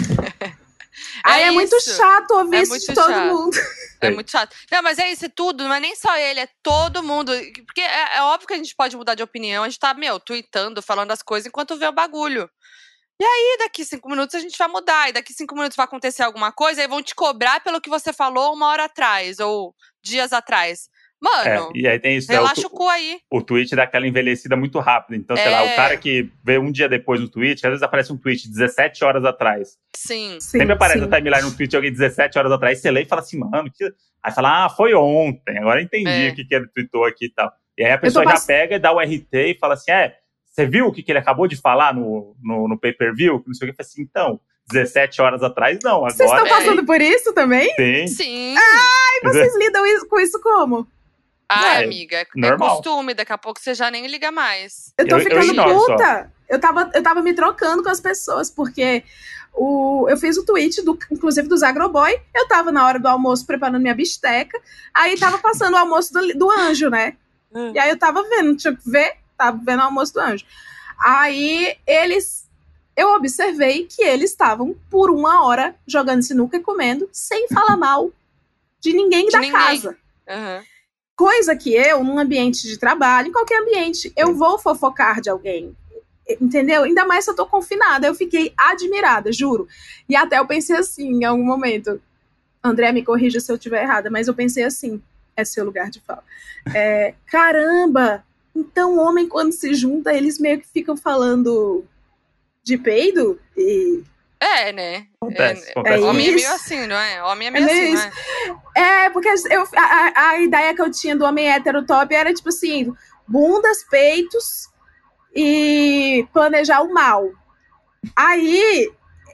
Aí é, muito isso. chato ouvir É isso muito de todo chato. mundo. É muito chato. Não, mas é isso, é tudo, não é nem só ele, é todo mundo. Porque é, é óbvio que a gente pode mudar de opinião, a gente tá, meu, tweetando, falando as coisas enquanto vê o bagulho. E aí, daqui cinco minutos a gente vai mudar, e daqui cinco minutos vai acontecer alguma coisa, aí vão te cobrar pelo que você falou uma hora atrás, ou dias atrás. É, Mano, e aí tem isso, né, relaxa o, o cu aí. o tweet dá aquela envelhecida muito rápido. Então, sei É. lá, o cara que vê um dia depois no tweet, às vezes aparece um tweet dezessete horas atrás. Sim. Sim, Sempre aparece sim. no timeline um tweet de alguém dezessete horas atrás, você lê e fala assim, mano, que... aí fala, ah, foi ontem, agora eu entendi É. o que, que ele tweetou aqui e tal. E aí a pessoa já pass- pega e dá o R T e fala assim, é, você viu o que, que ele acabou de falar no, no, no pay-per-view? Não sei o que, eu falei assim, então, dezessete horas atrás, não, agora... Vocês estão É. passando por isso também? Sim. Sim. E vocês lidam isso- com isso como? Ai, É, amiga, é, é normal. costume, daqui a pouco você já nem liga mais. Eu tô Eu- eu ficando ignoro só. puta. Eu tava, eu tava me trocando com as pessoas, porque o, eu fiz o tweet, do, inclusive do Zagroboy. Eu tava na hora do almoço preparando minha bisteca. Aí tava passando o almoço do, do anjo, né? Hum. E aí eu tava vendo, tinha que ver, tava vendo o almoço do anjo. Aí eles. Eu observei que eles estavam por uma hora jogando sinuca e comendo, sem falar mal de ninguém De da ninguém. casa. Aham. Coisa que eu, num ambiente de trabalho, em qualquer ambiente, eu vou fofocar de alguém. Entendeu? Ainda mais se eu tô confinada. Eu fiquei admirada, juro. E até eu pensei assim, em algum momento. André, me corrija se eu estiver errada, mas eu pensei assim. É seu lugar de fala. É, caramba! Então, homem, quando se junta, eles meio que ficam falando de peido? E É, né? Acontece, É, acontece. é Homem é isso. meio assim, não é? Homem é meio É assim, meio não é? É, porque eu, a, a- a ideia que eu tinha do homem hétero top era tipo assim: bundas, peitos e planejar o mal. Aí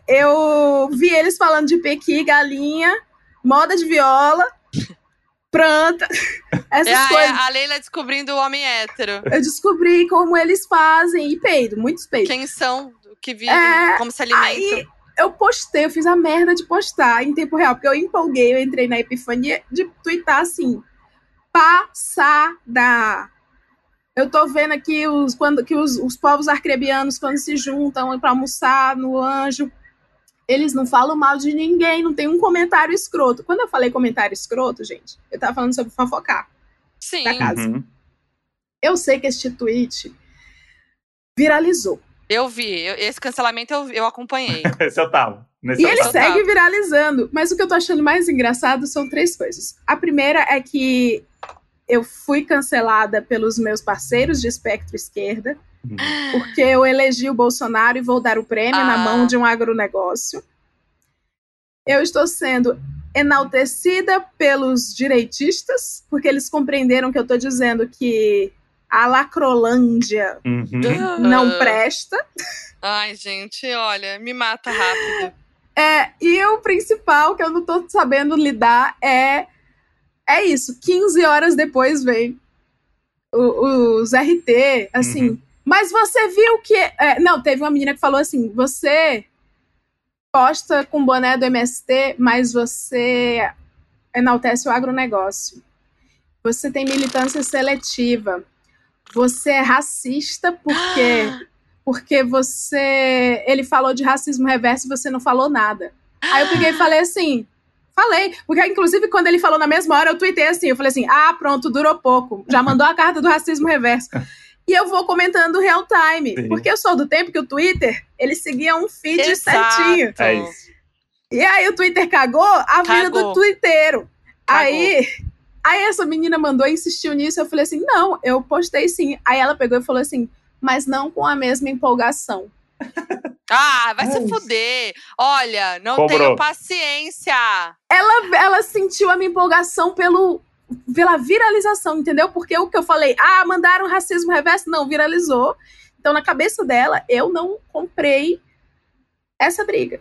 eu vi eles falando de pequi, galinha, moda de viola, planta, essas É, coisas. a Leila descobrindo o homem hétero. Eu descobri como eles fazem, e peido, muitos peidos. Quem são, o que vivem, É, como se alimentam. Aí eu postei, eu fiz a merda de postar em tempo real, porque eu empolguei, eu entrei na epifania de twittar assim, passada. Eu tô vendo aqui os, quando, que os, os povos arcrebianos, quando se juntam para almoçar no Anjo, eles não falam mal de ninguém, não tem um comentário escroto. Quando eu falei comentário escroto, gente, eu tava falando sobre fofocar Sim. da casa. Uhum. Eu sei que este tweet viralizou. Eu vi, eu- esse cancelamento eu, eu acompanhei. Esse eu tava. Nesse E eu ele tava. Total. segue viralizando. Mas o que eu tô achando mais engraçado são três coisas. A primeira é que eu fui cancelada pelos meus parceiros de espectro esquerda, Uhum. porque eu elegi o Bolsonaro e vou dar o prêmio Ah. na mão de um agronegócio. Eu estou sendo enaltecida pelos direitistas, porque eles compreenderam que eu estou dizendo que a Lacrolândia Uhum. não presta. Ai, gente, olha, me mata rápido. É, e o principal que eu não tô sabendo lidar é é isso. quinze horas depois vem o- os R T, assim. Uhum. Mas você viu que... é, não, teve uma menina que falou assim, você posta com boné do M S T, mas você enaltece o agronegócio. Você tem militância seletiva. Você é racista porque... porque você... ele falou de racismo reverso e você não falou nada. Aí eu peguei e falei assim... Falei, porque inclusive quando ele falou na mesma hora, eu tuitei assim, eu falei assim, ah, pronto, durou pouco. Já mandou a carta do racismo reverso. E eu vou comentando real time. Sim. Porque eu sou do tempo que o Twitter, ele seguia um feed Exato. certinho. É isso. E aí o Twitter cagou a vida Cagou. do twitteiro. Cagou. Aí, aí essa menina mandou e insistiu nisso. Eu falei assim, não, eu postei sim. Aí ela pegou e falou assim, mas não com a mesma empolgação. Ah, vai se Ai. fuder. Olha, não Cobrou. tenho paciência. Ela, ela sentiu a minha empolgação pelo, pela viralização, entendeu? Porque o que eu falei, ah, mandaram racismo reverso, não, viralizou. Então, na cabeça dela, eu não comprei essa briga.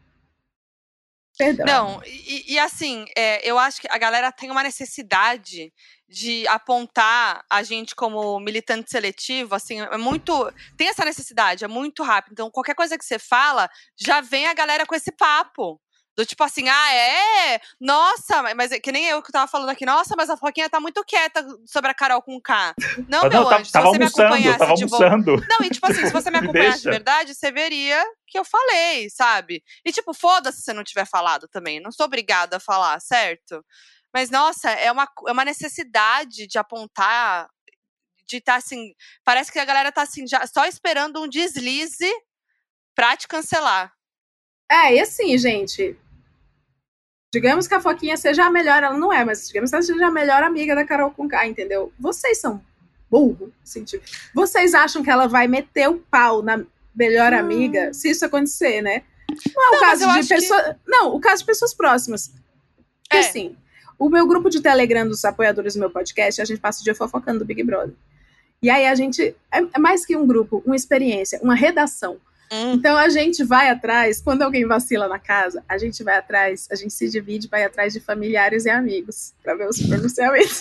Perdão. Não, e, e assim, é, eu acho que a galera tem uma necessidade de apontar a gente como militante seletivo, assim, é muito... Tem essa necessidade, é muito rápido. Então, qualquer coisa que você fala, já vem a galera com esse papo. Do tipo assim, ah, é? Nossa, mas é que nem eu que tava falando aqui. Nossa, mas a Foquinha tá muito quieta sobre a Carol com K. Não, Mas meu não, tá- anjo, se tava você me almoçando, acompanhasse tava de volta... almoçando. Não, e tipo assim, se você me Me acompanhasse de deixa. verdade, você veria que eu falei, sabe? E tipo, foda-se se você não tiver falado também. Não sou obrigada a falar, certo? Mas, nossa, é uma, é uma necessidade de apontar, de estar assim... Parece que a galera tá assim, já, só esperando um deslize pra te cancelar. É, e assim, gente... Digamos que a Foquinha seja a melhor, ela não é, mas digamos que ela seja a melhor amiga da Carol Conká, entendeu? Vocês são burro, assim, tipo, vocês acham que ela vai meter o pau na melhor Hum. amiga, se isso acontecer, né? Não é o Não, mas caso eu de acho que- pessoas... Não, o caso de pessoas próximas. Porque É. assim, o meu grupo de Telegram dos apoiadores do meu podcast, a gente passa o dia fofocando do Big Brother. E aí a gente... É é mais que um grupo, uma experiência, uma redação. Hum. Então a gente vai atrás, quando alguém vacila na casa, a gente vai atrás, a gente se divide, vai atrás de familiares e amigos para ver os pronunciamentos.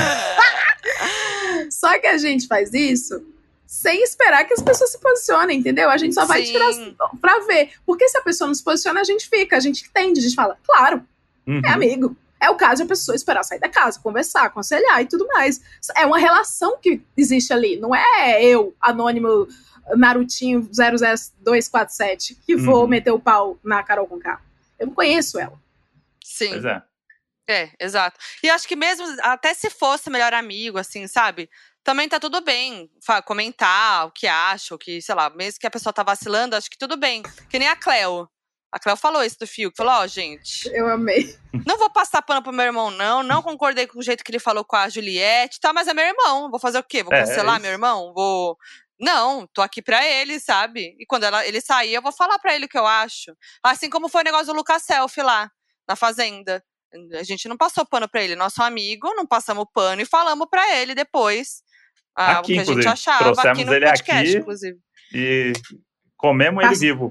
Só que a gente faz isso sem esperar que as pessoas se posicionem, entendeu? A gente só vai Sim. tirar pra ver. Porque se a pessoa não se posiciona, a gente fica, a gente entende, a gente fala, claro, Uhum. é amigo. É o caso de a pessoa esperar sair da casa, conversar, aconselhar e tudo mais. É uma relação que existe ali, não é eu, anônimo Narutinho zero zero dois quatro sete, que vou Uhum. meter o pau na Carol Conká. Eu não conheço ela. Sim. Pois é. É, exato. E acho que mesmo, até se fosse melhor amigo, assim, sabe? Também tá tudo bem fa- comentar o que acha, o que, sei lá, mesmo que a pessoa tá vacilando, acho que tudo bem. Que nem a Cleo. A Cleo falou isso do Fiuk, falou, ó, gente, Eu amei. não vou passar pano pro meu irmão, não, não concordei com o jeito que ele falou com a Juliette, tá, mas é meu irmão, vou fazer o quê? Vou É, cancelar é meu isso. irmão? Vou... Não, tô aqui pra ele, sabe? E quando ela, ele sair, eu vou falar pra ele o que eu acho. Assim como foi o negócio do Lucas Selfie lá, na Fazenda. A gente não passou pano pra ele, nosso amigo, não passamos pano e falamos pra ele depois ah, Aqui, o que a gente inclusive. achava Trouxemos aqui no ele podcast, aqui. inclusive. E comemos ele Passa- vivo.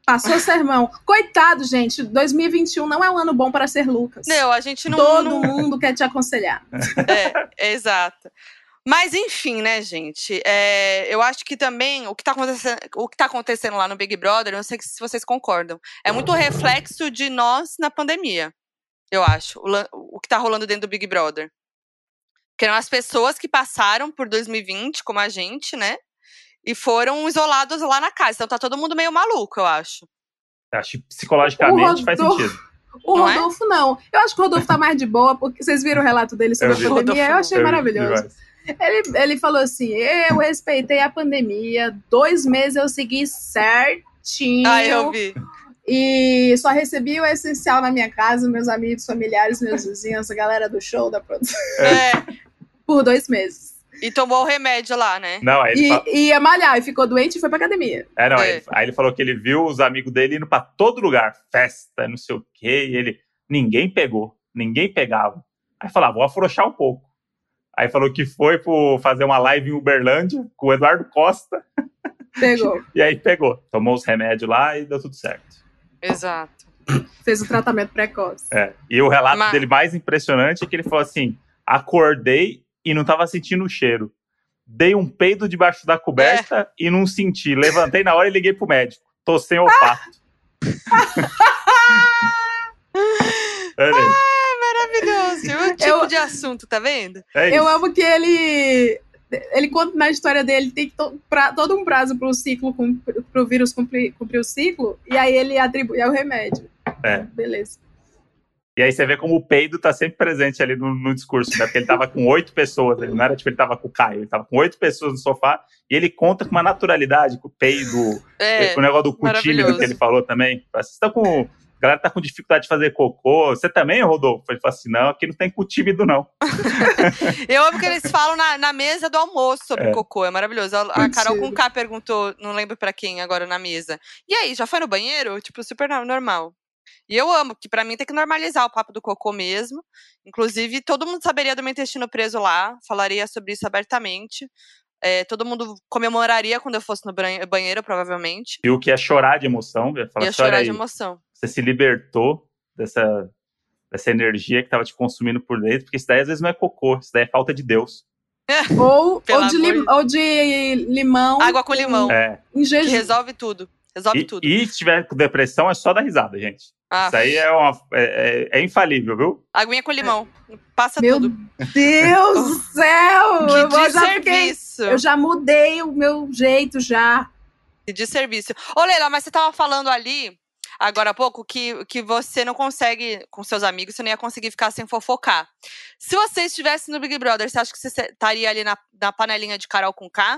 Passou sermão. Coitado, gente. dois mil e vinte e um não é um ano bom para ser Lucas. Não, a gente não... Todo não... mundo quer te aconselhar. É, exato. Mas enfim, né, gente? É, eu acho que também o que, tá acontecendo, o que tá acontecendo lá no Big Brother, eu não sei se vocês concordam, é muito reflexo de nós na pandemia, eu acho. O, o que tá rolando dentro do Big Brother. Que eram as pessoas que passaram por dois mil e vinte, como a gente, né? E foram isolados lá na casa. Então tá todo mundo meio maluco, eu acho. Acho que psicologicamente O faz Rodolfo- sentido. O Não é? Rodolfo, não. Eu acho que o Rodolfo tá mais de boa, porque vocês viram o relato dele sobre Eu vi. a pandemia. Rodolfo, Eu achei Eu vi maravilhoso. demais. Ele, ele falou assim: eu respeitei a pandemia, dois meses eu segui certinho. Ah, eu vi. E só recebi o essencial na minha casa, meus amigos, familiares, meus vizinhos, a galera do show, da produção, É, por dois meses. e tomou o remédio lá, né? Não, aí ele, E, fa- e ia malhar, e ficou doente e foi pra academia. é, não, É. aí ele- aí ele falou que ele viu os amigos dele indo pra todo lugar, festa, não sei o quê, e ele, ninguém pegou, ninguém pegava. Aí falou, ah, vou afrouxar um pouco. Aí falou que foi pro fazer uma live em Uberlândia com o Eduardo Costa, Pegou. e aí pegou. Tomou os remédios lá e deu tudo certo. Exato. Fez o tratamento precoce. É. E o relato Mas- dele mais impressionante é que ele falou assim, acordei e não tava sentindo o cheiro. Dei um peido debaixo da coberta e não senti. Levantei na hora e liguei pro médico. Tô sem olfato. Olha aí. Maravilhoso. E o tipo Eu- de assunto, tá vendo? É isso. Eu amo que ele. Ele conta na história dele, tem to, pra, todo um prazo pro ciclo, cum- pro vírus cumprir, cumprir o ciclo, e aí ele atribui ao remédio. É. Beleza. E aí você vê como o peido tá sempre presente ali no, no discurso, né? Porque ele tava com oito pessoas, ele não era tipo ele tava com o Caio, ele tava com oito pessoas no sofá, e ele conta com uma naturalidade, com o peido, É, o negócio do cu tímido maravilhoso. que ele falou também. Vocês estão com... A galera tá com dificuldade de fazer cocô. Você também, Rodolfo? Ele falou assim, não, aqui não tem cu tímido, não. Eu amo que eles falam na, na mesa do almoço sobre É. cocô, é maravilhoso. A, a Carol Mentira. com K perguntou, não lembro pra quem agora na mesa. E aí, já foi no banheiro? Tipo, super no- normal. E eu amo, que pra mim tem que normalizar o papo do cocô mesmo. Inclusive, todo mundo saberia do meu intestino preso lá, falaria sobre isso abertamente. É, todo mundo comemoraria quando eu fosse no banhe- banheiro, provavelmente. E o que é chorar de emoção, ia falar Ia assim, olha chorar aí, de emoção. você se libertou dessa, dessa energia que tava te consumindo por dentro, porque isso daí às vezes não é cocô, isso daí é falta de Deus. Ou, Pelo ou, de, amor lim- de- ou de limão. Água com limão, É. Em que jejum. resolve tudo. Resolve E, tudo. e se tiver com depressão, é só dar risada, gente. Ah, Isso aí é, uma, é, é- é infalível, viu? aguinha com limão. Passa Meu tudo. Deus do céu! Que eu, vou- já fiquei- desserviço. eu já mudei o meu jeito já. Que desserviço. Ô, Leila, mas você tava falando ali, agora há pouco, que, que você não consegue, com seus amigos, você não ia conseguir ficar sem fofocar. Se você estivesse no Big Brother, você acha que você estaria ali na, na panelinha de Carol com K?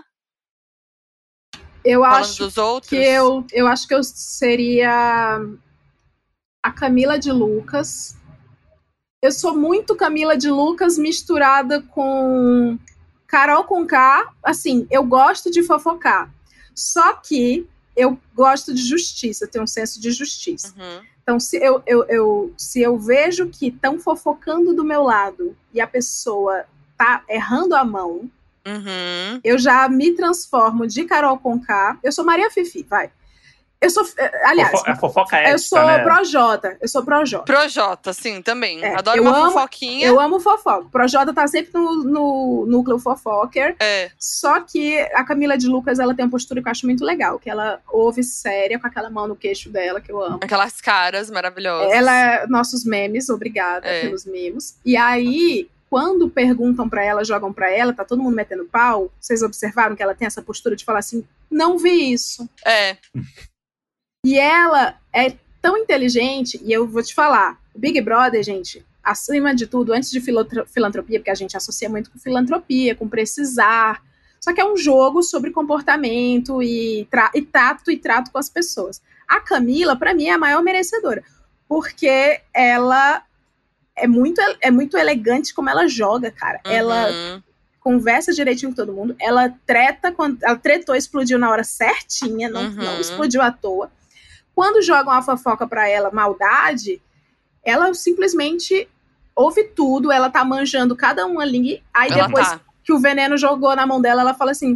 Eu Falando acho dos outros? que eu, eu acho que eu seria a Camila de Lucas. Eu sou muito Camila de Lucas misturada com Carol Conká. Assim, eu gosto de fofocar. Só que eu gosto de justiça, tenho um senso de justiça. Uhum. Então, se eu, eu, eu, se eu vejo que estão fofocando do meu lado e a pessoa tá errando a mão, Uhum. eu já me transformo de Carol Conká. Eu sou Maria Fifi, vai. Eu sou, eh, aliás, Fofo- a fofoca ética, eu sou né? Projota. Eu sou Projota. Projota, sim, também. É, Adoro eu uma amo- fofoquinha. Eu amo fofoca. Projota tá sempre no, no núcleo fofoker. É, Só que a Camila de Lucas, ela tem uma postura que eu acho muito legal, que ela ouve séria com aquela mão no queixo dela, que eu amo. aquelas caras maravilhosas. Ela é nossos memes, obrigada É. pelos mimos. E aí, quando perguntam pra ela, jogam pra ela, tá todo mundo metendo pau, vocês observaram que ela tem essa postura de falar assim, não vi isso. É, E ela é tão inteligente, e eu vou te falar, o Big Brother, gente, acima de tudo, antes de filantra- filantropia, porque a gente associa muito com filantropia, com precisar, só que é um jogo sobre comportamento e, tra- e tato e trato com as pessoas. A Camila, pra mim, é a maior merecedora, porque ela é muito, é muito elegante como ela joga, cara. Ela uhum. conversa direitinho com todo mundo, ela treta, quando, ela tretou, explodiu na hora certinha, não, Uhum. não explodiu à toa. Quando jogam a fofoca pra ela, maldade, ela simplesmente ouve tudo, ela tá manjando cada um ali, aí Ela depois tá. que o veneno jogou na mão dela, ela fala assim,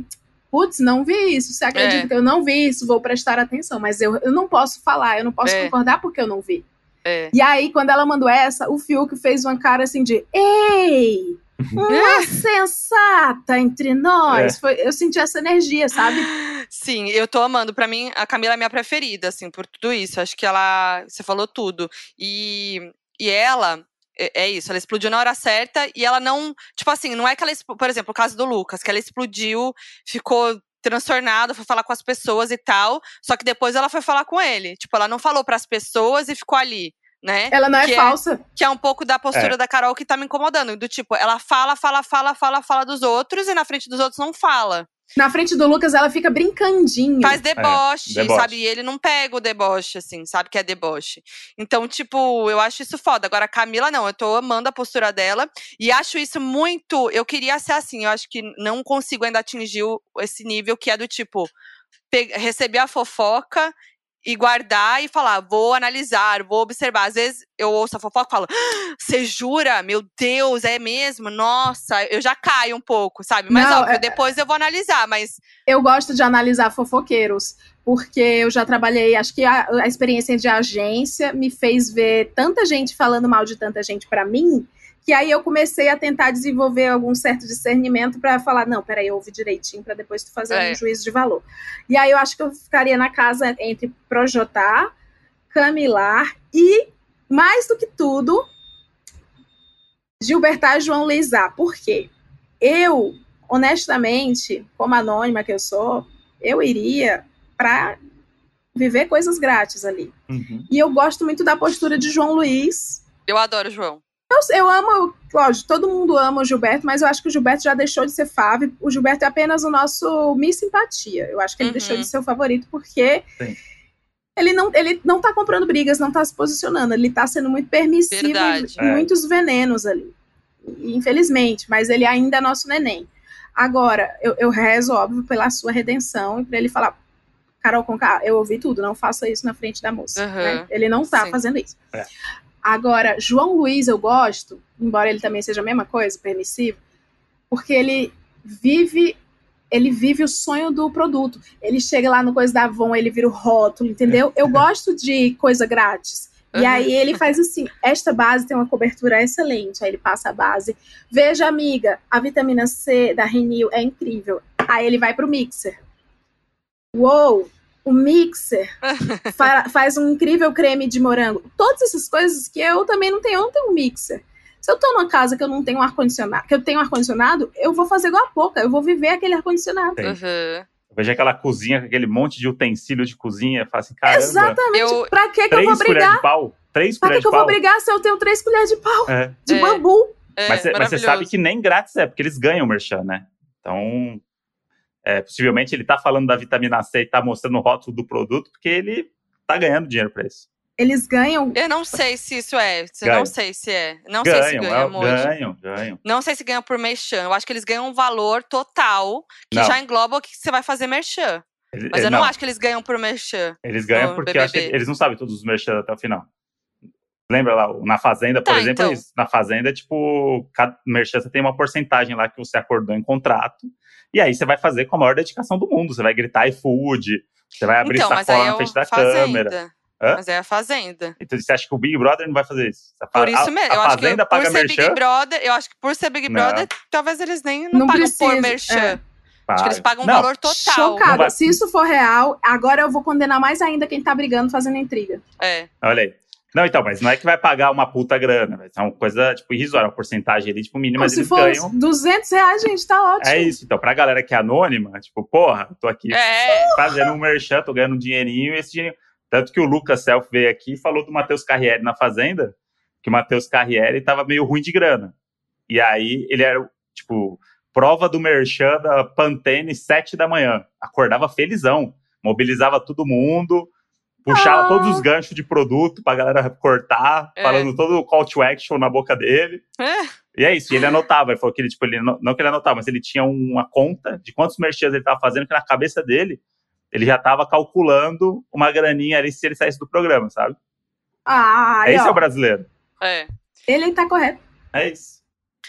putz, não vi isso, você acredita É. que eu não vi isso, vou prestar atenção, mas eu, eu não posso falar, eu não posso É. concordar porque eu não vi. É. E aí, quando ela mandou essa, o Fiuk fez uma cara assim de, ei, uma sensata entre nós. É. Foi, eu senti essa energia, sabe? Sim, eu tô amando. Pra mim, a Camila é minha preferida, assim, por tudo isso. Acho que ela. Você falou tudo. E, e ela. É é isso, ela explodiu na hora certa e ela não. Tipo assim, não é que ela. expl- Por exemplo, o caso do Lucas, que ela explodiu, ficou transtornada, foi falar com as pessoas e tal. Só que depois ela foi falar com ele. Tipo, ela não falou pras pessoas e ficou ali, né? Ela não é Que falsa. Que é um pouco da postura É. da Carol que tá me incomodando. Do tipo, ela fala, fala, fala, fala, fala dos outros e na frente dos outros não fala. Na frente do Lucas, ela fica brincandinho. Faz deboche, deboche. sabe? E ele não pega o deboche, assim, sabe que é deboche. Então, tipo, eu acho isso foda. Agora, a Camila, não, eu tô amando a postura dela. E acho isso muito. Eu queria ser assim, eu acho que não consigo ainda atingir o- esse nível que é do tipo, pe- receber a fofoca e guardar e falar, vou analisar, vou observar. Às vezes eu ouço a fofoca e falo, "Ah, você jura? Meu Deus, é mesmo? Nossa, eu já caio um pouco, sabe? Mas Não, óbvio, é- depois eu vou analisar, mas Eu gosto de analisar fofoqueiros, porque eu já trabalhei, acho que a, a experiência de agência me fez ver tanta gente falando mal de tanta gente pra mim, que aí eu comecei a tentar desenvolver algum certo discernimento pra falar, não, peraí, eu ouvi direitinho pra depois tu fazer É. um juízo de valor. E aí eu acho que eu ficaria na casa entre Projotar, Camilar e, mais do que tudo, Gilbertar e João Luizá. Por quê? Eu, honestamente, como anônima que eu sou, eu iria pra viver coisas grátis ali. Uhum. E eu gosto muito da postura de João Luiz. eu adoro o João. Eu, eu amo, lógico, todo mundo ama o Gilberto, mas eu acho que o Gilberto já deixou de ser fave. O Gilberto é apenas o nosso Miss Simpatia. Eu acho que ele Uhum. deixou de ser o favorito porque Sim. ele não, ele não tá comprando brigas, não tá se posicionando. Ele tá sendo muito permissivo Verdade. em, em É. muitos venenos ali. E, infelizmente, mas ele ainda é nosso neném. Agora, eu, eu rezo, óbvio, pela sua redenção e pra ele falar, Carol Conká, eu ouvi tudo, não faça isso na frente da moça. Uhum. Né? Ele não tá Sim. fazendo isso. É. Agora, João Luiz eu gosto, embora ele também seja a mesma coisa, permissivo, porque ele vive, ele vive o sonho do produto. Ele chega lá no Coisa da Avon, ele vira o rótulo, entendeu? Eu gosto de coisa grátis. E Uhum. aí ele faz assim, esta base tem uma cobertura excelente, aí ele passa a base. Veja, amiga, a vitamina C da Renil é incrível. Aí ele vai pro mixer. Uou! O mixer fa- faz um incrível creme de morango. Todas essas coisas que eu também não tenho, eu não tenho um mixer. Se eu tô numa casa que eu não tenho um ar-condicionado, que eu tenho um ar-condicionado, eu vou fazer igual a pouca, eu vou viver aquele ar-condicionado. Sim. Uhum. Eu vejo aquela cozinha com aquele monte de utensílio de cozinha, falo assim, caramba, Exatamente. Eu- Pra que que eu vou três colheres brigar? de pau? Três Pra que colheres que eu de vou pau? brigar se eu tenho três colheres de pau É. de É. bambu? É, Mas, cê- mas você maravilhoso. sabe que nem grátis é, porque eles ganham o merchan, né? Então, é, possivelmente ele tá falando da vitamina C e tá mostrando o rótulo do produto, porque ele tá ganhando dinheiro pra isso. Eles ganham. Eu não sei se isso é. Eu Ganham. não sei se é. Não sei se Ganham, ganha, é, Moji. ganham, ganham. Não sei se ganha por merchan. Eu acho que eles ganham um valor total que Não. já engloba o que você vai fazer merchan. Ele- Mas ele- eu não, acho que eles ganham por merchan. Eles ganham no porque B B B. eu acho que eles não sabem todos os merchan até o final. Lembra lá, o- na Fazenda, por Tá, exemplo, então. é isso. Na Fazenda, tipo, cada merchan você tem uma porcentagem lá que você acordou em contrato. E aí você vai fazer com a maior dedicação do mundo. Você vai gritar iFood, você vai abrir Então, mas sacola aí é na o frente da Fazenda. câmera. Hã? Mas é a Fazenda. Então você acha que o Big Brother não vai fazer isso? Você Por fala, isso a, mesmo. A Eu acho que Fazenda por paga ser Big merchan? Brother, eu acho que por ser Big Não. Brother, talvez eles nem não, Não pagam precisa, por merchan. Acho que eles pagam um Não, valor total. Chocada. Não vai- Se isso for real, agora eu vou condenar mais ainda quem tá brigando, fazendo intriga. É. Olha aí. Não, então, mas não é que vai pagar uma puta grana. Vai ser uma coisa, tipo, irrisória. Uma porcentagem ali, tipo, mínima, Não, mas se eles for ganham. duzentos reais, gente, tá ótimo. É isso. Então, pra galera que é anônima, tipo, porra, tô aqui É. fazendo um merchan, tô ganhando um dinheirinho, e esse dinheirinho... Tanto que o Lucas Self veio aqui e falou do Matheus Carriere na Fazenda, que o Matheus Carriere tava meio ruim de grana. E aí, ele era, tipo, prova do merchan da Pantene, sete da manhã. Acordava felizão. Mobilizava todo mundo, puxava Ah. todos os ganchos de produto pra galera cortar, É. falando todo o call to action na boca dele. É. E é isso, e ele anotava, ele falou que ele, tipo, ele, não não que ele anotava, mas ele tinha uma conta de quantos merchans ele tava fazendo, que na cabeça dele, ele já tava calculando uma graninha ali se ele saísse do programa, sabe? Ah, É isso, ó, é o brasileiro. É. ele tá correto. É isso.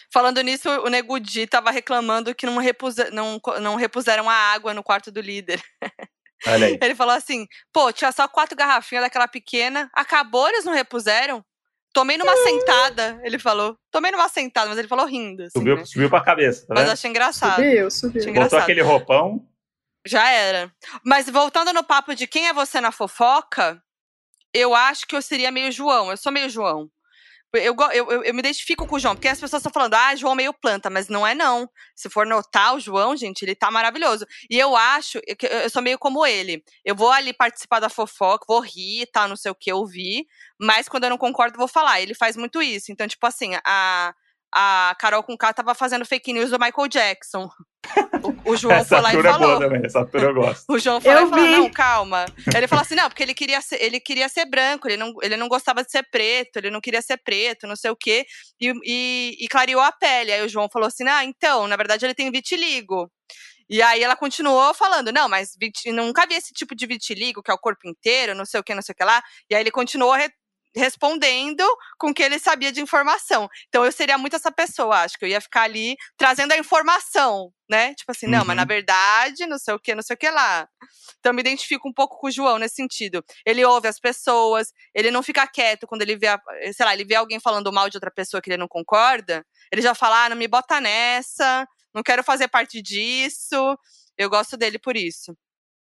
Falando nisso, o Nego Di tava reclamando que não, repuser, não, não repuseram a água no quarto do líder. Olha aí. Ele falou assim, pô, tinha só quatro garrafinhas daquela pequena, acabou, eles não repuseram? Tomei numa sentada, ele falou. Tomei numa sentada, mas ele falou rindo, assim, Subiu, né? subiu pra cabeça, tá Mas vendo? achei engraçado. Subiu, subiu. Achei Botou engraçado. aquele roupão. Já era. Mas voltando no papo de quem é você na fofoca, eu acho que eu seria meio João. Eu sou meio João. Eu, eu, eu, eu me identifico com o João, porque as pessoas estão falando, ah, João meio planta, mas não é não. Se for notar o João, gente, ele tá maravilhoso. E eu acho que eu sou meio como ele. Eu vou ali participar da fofoca, vou rir, tá, não sei o que, ouvir, mas quando eu não concordo, vou falar. Ele faz muito isso. Então, tipo assim, a, a Carol Conká tava fazendo fake news do Michael Jackson. O, o João Essa foi lá e altura falou. é boa também, essa altura eu gosto. O João foi lá Eu e falou, vi. não, calma. Ele falou assim, não, porque ele queria ser, ele queria ser branco, ele não, ele não gostava de ser preto, ele não queria ser preto, não sei o quê, e, e, e clareou a pele. Aí o João falou assim, ah, então, na verdade ele tem vitiligo. E aí ela continuou falando, não, mas vit, nunca vi esse tipo de vitiligo, que é o corpo inteiro, não sei o que, não sei o que lá. E aí ele continuou re, respondendo com o que ele sabia de informação. Então eu seria muito essa pessoa, acho que eu ia ficar ali trazendo a informação, né? Tipo assim, não, Uhum. mas na verdade, não sei o que, não sei o que lá. Então eu me identifico um pouco com o João nesse sentido. Ele ouve as pessoas, ele não fica quieto quando ele vê, sei lá, ele vê alguém falando mal de outra pessoa que ele não concorda, ele já fala, ah, não me bota nessa, não quero fazer parte disso. Eu gosto dele por isso.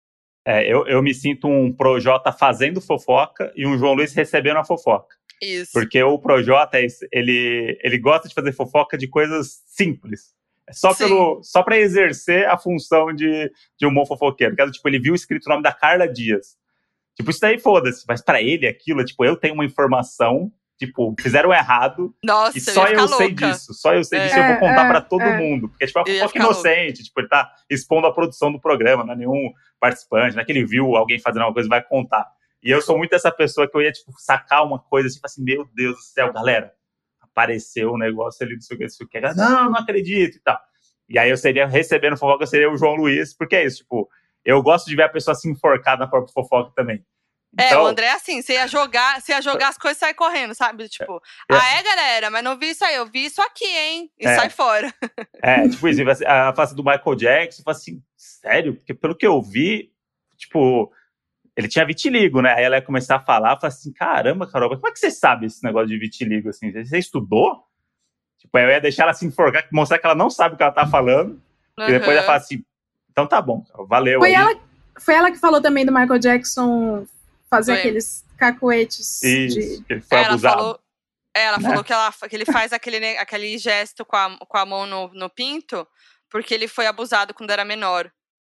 É, eu, eu me sinto um Projota fazendo fofoca e um João Luiz recebendo a fofoca. Isso. Porque o Projota, ele, ele gosta de fazer fofoca de coisas simples. É só, pelo, só pra exercer a função de, de um bom fofoqueiro. Porque, tipo, ele viu escrito o nome da Carla Dias. Tipo, isso daí foda-se. Mas pra ele, aquilo, tipo, eu tenho uma informação, tipo, fizeram errado. Nossa, e só eu, eu louca. sei disso. Só eu sei É. disso e eu vou contar É, pra todo é. mundo. Porque, tipo, é uma Eu ia fofoca ficar inocente. Tipo, ele tá expondo a produção do programa, não é nenhum participante, não é que ele viu alguém fazendo alguma coisa e vai contar. E eu sou muito essa pessoa que eu ia, tipo, sacar uma coisa assim, assim, meu Deus do céu, galera, apareceu um negócio ali, não sei o que, não sei o que. Não, não acredito e tal. E aí eu seria, recebendo fofoca, eu seria o João Luiz, porque é isso, tipo, eu gosto de ver a pessoa se enforcar na própria fofoca também. É, Então, o André é assim, você ia jogar, você ia jogar as coisas e sair correndo, sabe? Tipo, é. ah, é, galera, mas não vi isso aí, eu vi isso aqui, hein? E É. sai fora. É, tipo isso, a face do Michael Jackson, eu falo assim, sério? Porque pelo que eu vi, tipo, ele tinha vitiligo, né? Aí ela ia começar a falar, eu falei assim, caramba, Carol, como é que você sabe esse negócio de vitiligo, assim? Você estudou? Tipo, aí eu ia deixar ela se enforcar, mostrar que ela não sabe o que ela tá falando, Uhum. e depois ela fala assim, então tá bom, valeu. Foi aí. ela, foi ela que falou também do Michael Jackson fazer Foi. aqueles cacuetes Isso, de... ele foi É, ela abusado. falou, é, ela né? falou que, ela, que ele faz aquele, né, aquele gesto com a, com a mão no, no pinto, porque ele foi abusado quando era menor.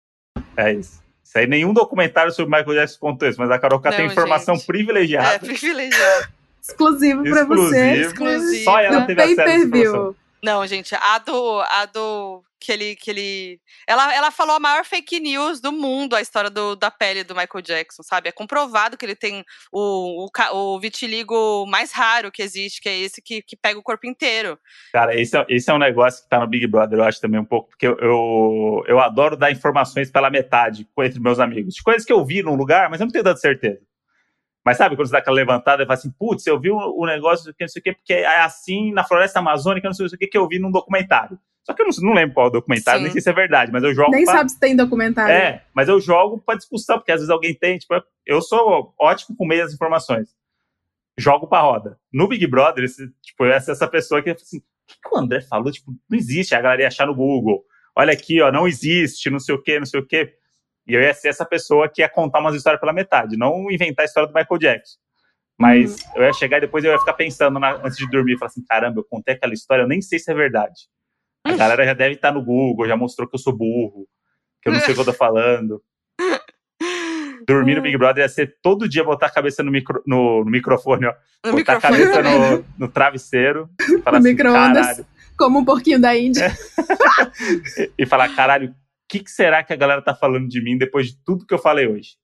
É isso. Isso aí, nenhum documentário sobre Michael Jackson contou isso, mas a Carol K tem Não, informação gente. privilegiada. É, privilegiado. Exclusivo pra você. Exclusivo. Só ela No teve acesso a essa informação. pay-per-view. Não, gente, a do, a do que ele, que ele... Ela, ela falou a maior fake news do mundo, a história do, da pele do Michael Jackson, sabe? É comprovado que ele tem o, o, o vitiligo mais raro que existe, que é esse que, que pega o corpo inteiro. Cara, esse é, esse é um negócio que tá no Big Brother, eu acho também um pouco, porque eu, eu, eu adoro dar informações pela metade entre meus amigos. De coisas que eu vi num lugar, mas eu não tenho dado certeza. Mas sabe, quando você dá aquela levantada e fala assim, putz, eu vi o, o negócio, não sei o quê, porque é assim na floresta amazônica, não sei o que, que eu vi num documentário. Só que eu não, não lembro qual é o documentário, Sim. nem sei se é verdade, mas eu jogo Nem pra... sabe se tem documentário. É, mas eu jogo pra discussão, porque às vezes alguém tem, tipo, eu sou ótimo com meias informações. Jogo pra roda. No Big Brother, esse, tipo, eu ia ser essa pessoa que, assim, o que, que o André falou? Tipo, não existe, a galera ia achar no Google. Olha aqui, ó, não existe, não sei o quê, não sei o quê. E eu ia ser essa pessoa que ia contar umas histórias pela metade, não inventar a história do Michael Jackson. Mas uhum. eu ia chegar e depois eu ia ficar pensando na, antes de dormir, falar assim, caramba, eu contei aquela história, eu nem sei se é verdade. A galera já deve estar no Google, já mostrou que eu sou burro, que eu não sei o que eu tô falando. Dormir no Big Brother ia ser todo dia botar a cabeça no, micro, no, no microfone, ó. No botar microfone a cabeça também. no, no travesseiro. Falar no assim, micro-ondas, caralho. como um porquinho da Índia. É. e, e falar, caralho, o que, que será que a galera tá falando de mim depois de tudo que eu falei hoje?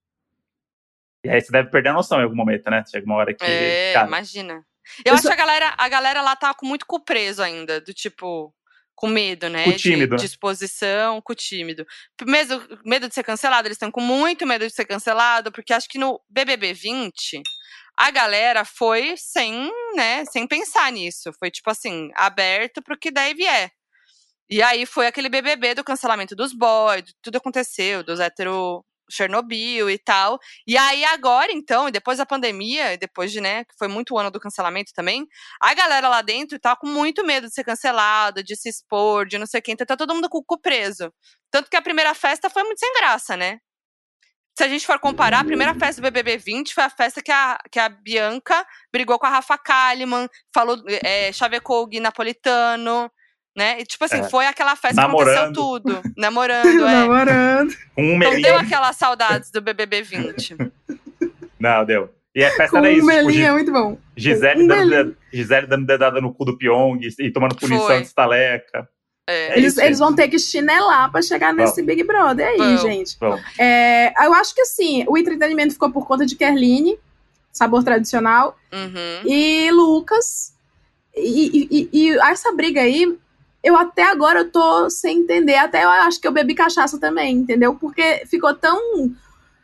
E aí você deve perder a noção em algum momento, né? Chega uma hora que... É, cara, imagina. Eu, eu acho só... que a galera, a galera lá tá com muito cu preso ainda, do tipo... Com medo, né? Com tímido, de, de exposição, com tímido. Medo, medo de ser cancelado, eles estão com muito medo de ser cancelado, porque acho que no B B B vinte, A galera foi sem, né, sem pensar nisso. Foi, tipo assim, aberto pro que daí vier. E aí foi aquele B B B do cancelamento dos boys, tudo aconteceu, dos hétero Chernobyl e tal. E aí agora, então, e depois da pandemia, e depois de, né, que foi muito o ano do cancelamento também, a galera lá dentro tá com muito medo de ser cancelada, de se expor, de não sei quem, então tá todo mundo com o cu preso. Tanto que a primeira festa foi muito sem graça, né? Se a gente for comparar, a primeira festa do B B B vinte foi a festa que a, que a Bianca brigou com a Rafa Kalimann, falou, é, chavecou o Gui Napolitano, né? E, tipo assim, É. foi aquela festa Namorando. que aconteceu tudo. Namorando, é. Namorando. Com um Então melinho. deu aquelas saudades do B B B vinte. Não, deu. E a festa Com era isso. um Tipo, melinho é Gis- muito bom. Gisele, Um dando melinho. ded- Gisele dando dedada no cu do Pyong e, e tomando punição Foi. de estaleca. É. É Eles, isso, eles gente. vão ter que chinelar pra chegar nesse Vão. Big Brother aí, Vão. gente. Bom, É, eu acho que assim, o entretenimento ficou por conta de Kerline, sabor tradicional, Uhum. e Lucas. E, e- e- e essa briga aí, eu até agora eu tô sem entender. Até eu acho que eu bebi cachaça também, entendeu? Porque ficou tão.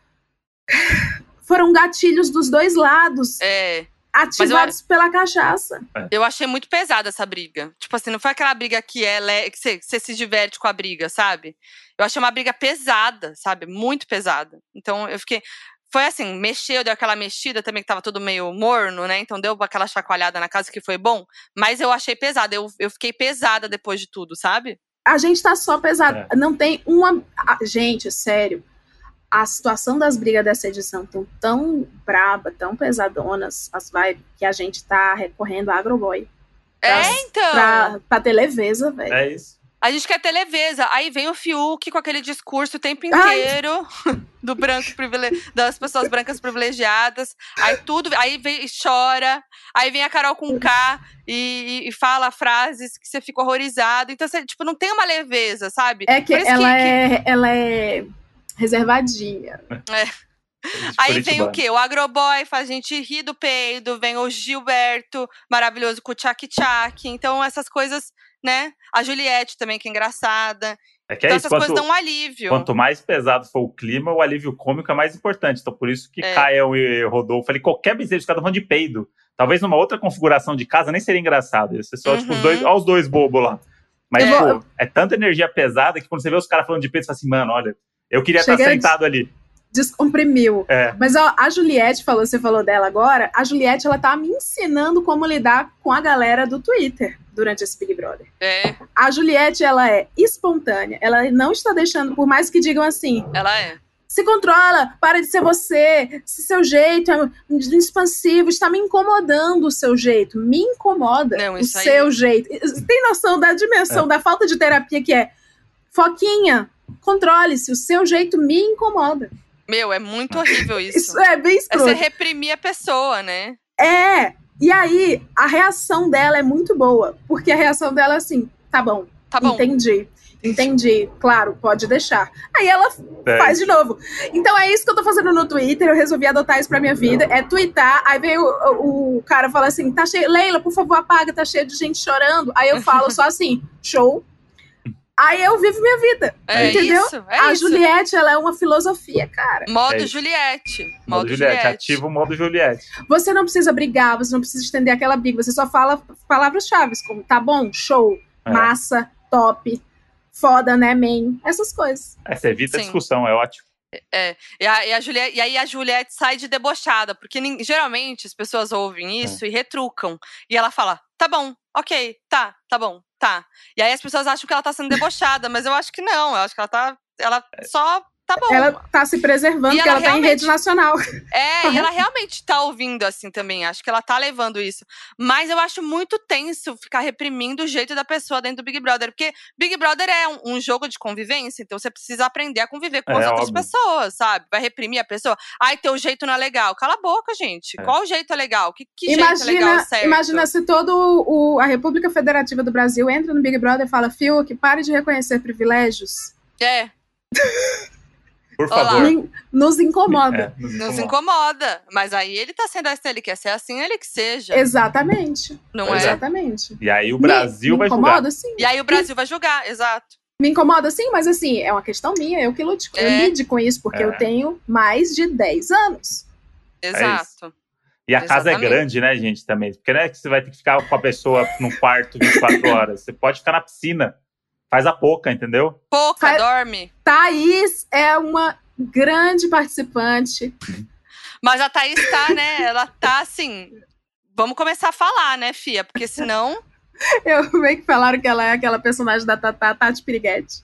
Foram gatilhos dos dois lados, É. ativados pela cachaça. Eu achei muito pesada essa briga. Tipo assim, não foi aquela briga que é le- que você, que você se diverte com a briga, sabe? Eu achei uma briga pesada, sabe? Muito pesada. Então eu fiquei. Foi assim, mexeu, deu aquela mexida também, que tava tudo meio morno, né? Então deu aquela chacoalhada na casa que foi bom. Mas eu achei pesada. Eu, eu fiquei pesada depois de tudo, sabe? A gente tá só pesado. É. Não tem uma. a- Gente, sério. A situação das brigas dessa edição estão tão braba, tão pesadonas, as vibes, que a gente tá recorrendo a Agroboy. É, Pra- então. Pra, pra ter leveza, velho. é isso. A gente quer ter leveza. Aí vem o Fiuk com aquele discurso o tempo Ai. inteiro do branco privile... das pessoas brancas privilegiadas. Aí tudo. Aí vem e chora. Aí vem a Carol com K e, e fala frases que você fica horrorizado. Então, você, tipo, não tem uma leveza, sabe? É que Por isso ela, que- é, ela é reservadinha. Aí vem Curitibano. o quê? O Agroboy faz a gente rir do peido, vem o Gilberto, maravilhoso com o Tchak Tchak. Então, essas coisas, né? A Juliette também, que é engraçada. É que é Então, isso. essas Quanto, coisas dão um alívio. quanto mais pesado for o clima, o alívio cômico é mais importante. Então, por isso que É. Caio e Rodolfo, ali, qualquer besteira, os caras estão falando de peido. Talvez numa outra configuração de casa nem seria engraçado. Ia ser só, tipo, os Uhum. dois, olha os dois bobos lá. Mas, Eu vou- pô, é tanta energia pesada que quando você vê os caras falando de peido, você fala assim, mano, olha, eu queria estar Chega de- sentado ali. Descomprimiu. É. Mas ó, a Juliette falou, você falou dela agora, a Juliette, ela tá me ensinando como lidar com a galera do Twitter durante esse Big Brother. É, A Juliette, ela é espontânea, ela não está deixando, por mais que digam assim, ela é. se controla, para de ser você, se seu jeito é expansivo, está me incomodando o seu jeito, me incomoda Não, o isso aí- seu jeito. Tem noção da dimensão da falta de terapia que é, Foquinha, controle-se, o seu jeito me incomoda. Meu, é muito horrível isso. Isso é bem É escroto. você reprimir a pessoa, né? É, e aí a reação dela é muito boa, porque a reação dela é assim, tá bom, Tá bom. entendi, entendi, claro, pode deixar. Aí ela É. faz de novo. Então é isso que eu tô fazendo no Twitter, eu resolvi adotar isso pra minha vida, é twittar, aí vem o, o, o cara fala assim, tá cheio, Leila, por favor apaga, tá cheio de gente chorando, aí eu falo só assim, show. Aí eu vivo minha vida, É entendeu? isso, é a isso. Juliette, ela é uma filosofia, cara. Modo É isso. Juliette. Modo, Modo, Juliette. Juliette. Ativa o modo Juliette. Você não precisa brigar, você não precisa estender aquela briga, você só fala palavras-chave, como tá bom, show, É. massa, top, foda, né, man, essas coisas. É, você evita a Sim. discussão, é ótimo. É, e, a, e, a Juliette, e aí a Juliette sai de debochada, porque nin- geralmente as pessoas ouvem isso e retrucam. E ela fala, tá bom, ok, tá, tá bom, tá. E aí as pessoas acham que ela tá sendo debochada, mas eu acho que não, eu acho que ela tá. Ela só tá bom. Ela tá se preservando, E porque ela ela tá em realmente- rede nacional. É, e ela realmente tá ouvindo assim também. Acho que ela tá levando isso. Mas eu acho muito tenso ficar reprimindo o jeito da pessoa dentro do Big Brother. Porque Big Brother é um, um jogo de convivência, então você precisa aprender a conviver com É, as outras óbvio. pessoas, sabe? Vai reprimir a pessoa. Ai, teu jeito não é legal. Cala a boca, gente. É. Qual jeito é legal? Que, que jeito é legal, Imagina, certo? imagina se todo o, a República Federativa do Brasil entra no Big Brother e fala, Fiuk, pare de reconhecer privilégios. É, Por Olá. favor. Nem- Nos incomoda. É, nos nos incomoda. incomoda. Mas aí ele tá sendo assim, ele quer ser assim, ele que seja. Exatamente. Não Pois é? é. Exatamente. E aí o Me- Brasil me vai incomoda, julgar. sim. E aí o Brasil vai julgar, exato. Me incomoda sim, mas assim, é uma questão minha, eu que lute, eu É. lide com isso, porque É. eu tenho mais de dez anos. Exato. E a casa é Exatamente. grande, né, gente, também. Porque não é que você vai ter que ficar com a pessoa num quarto vinte e quatro horas. Você pode ficar na piscina. Faz a pouca, entendeu? Pouca, Faz- dorme. Thaís é uma grande participante. Mas a Thaís tá, né? Ela tá assim. Vamos começar a falar, né, Fia? Porque senão. Eu meio que falaram que ela é aquela personagem da Tatá, Tati Piriguete.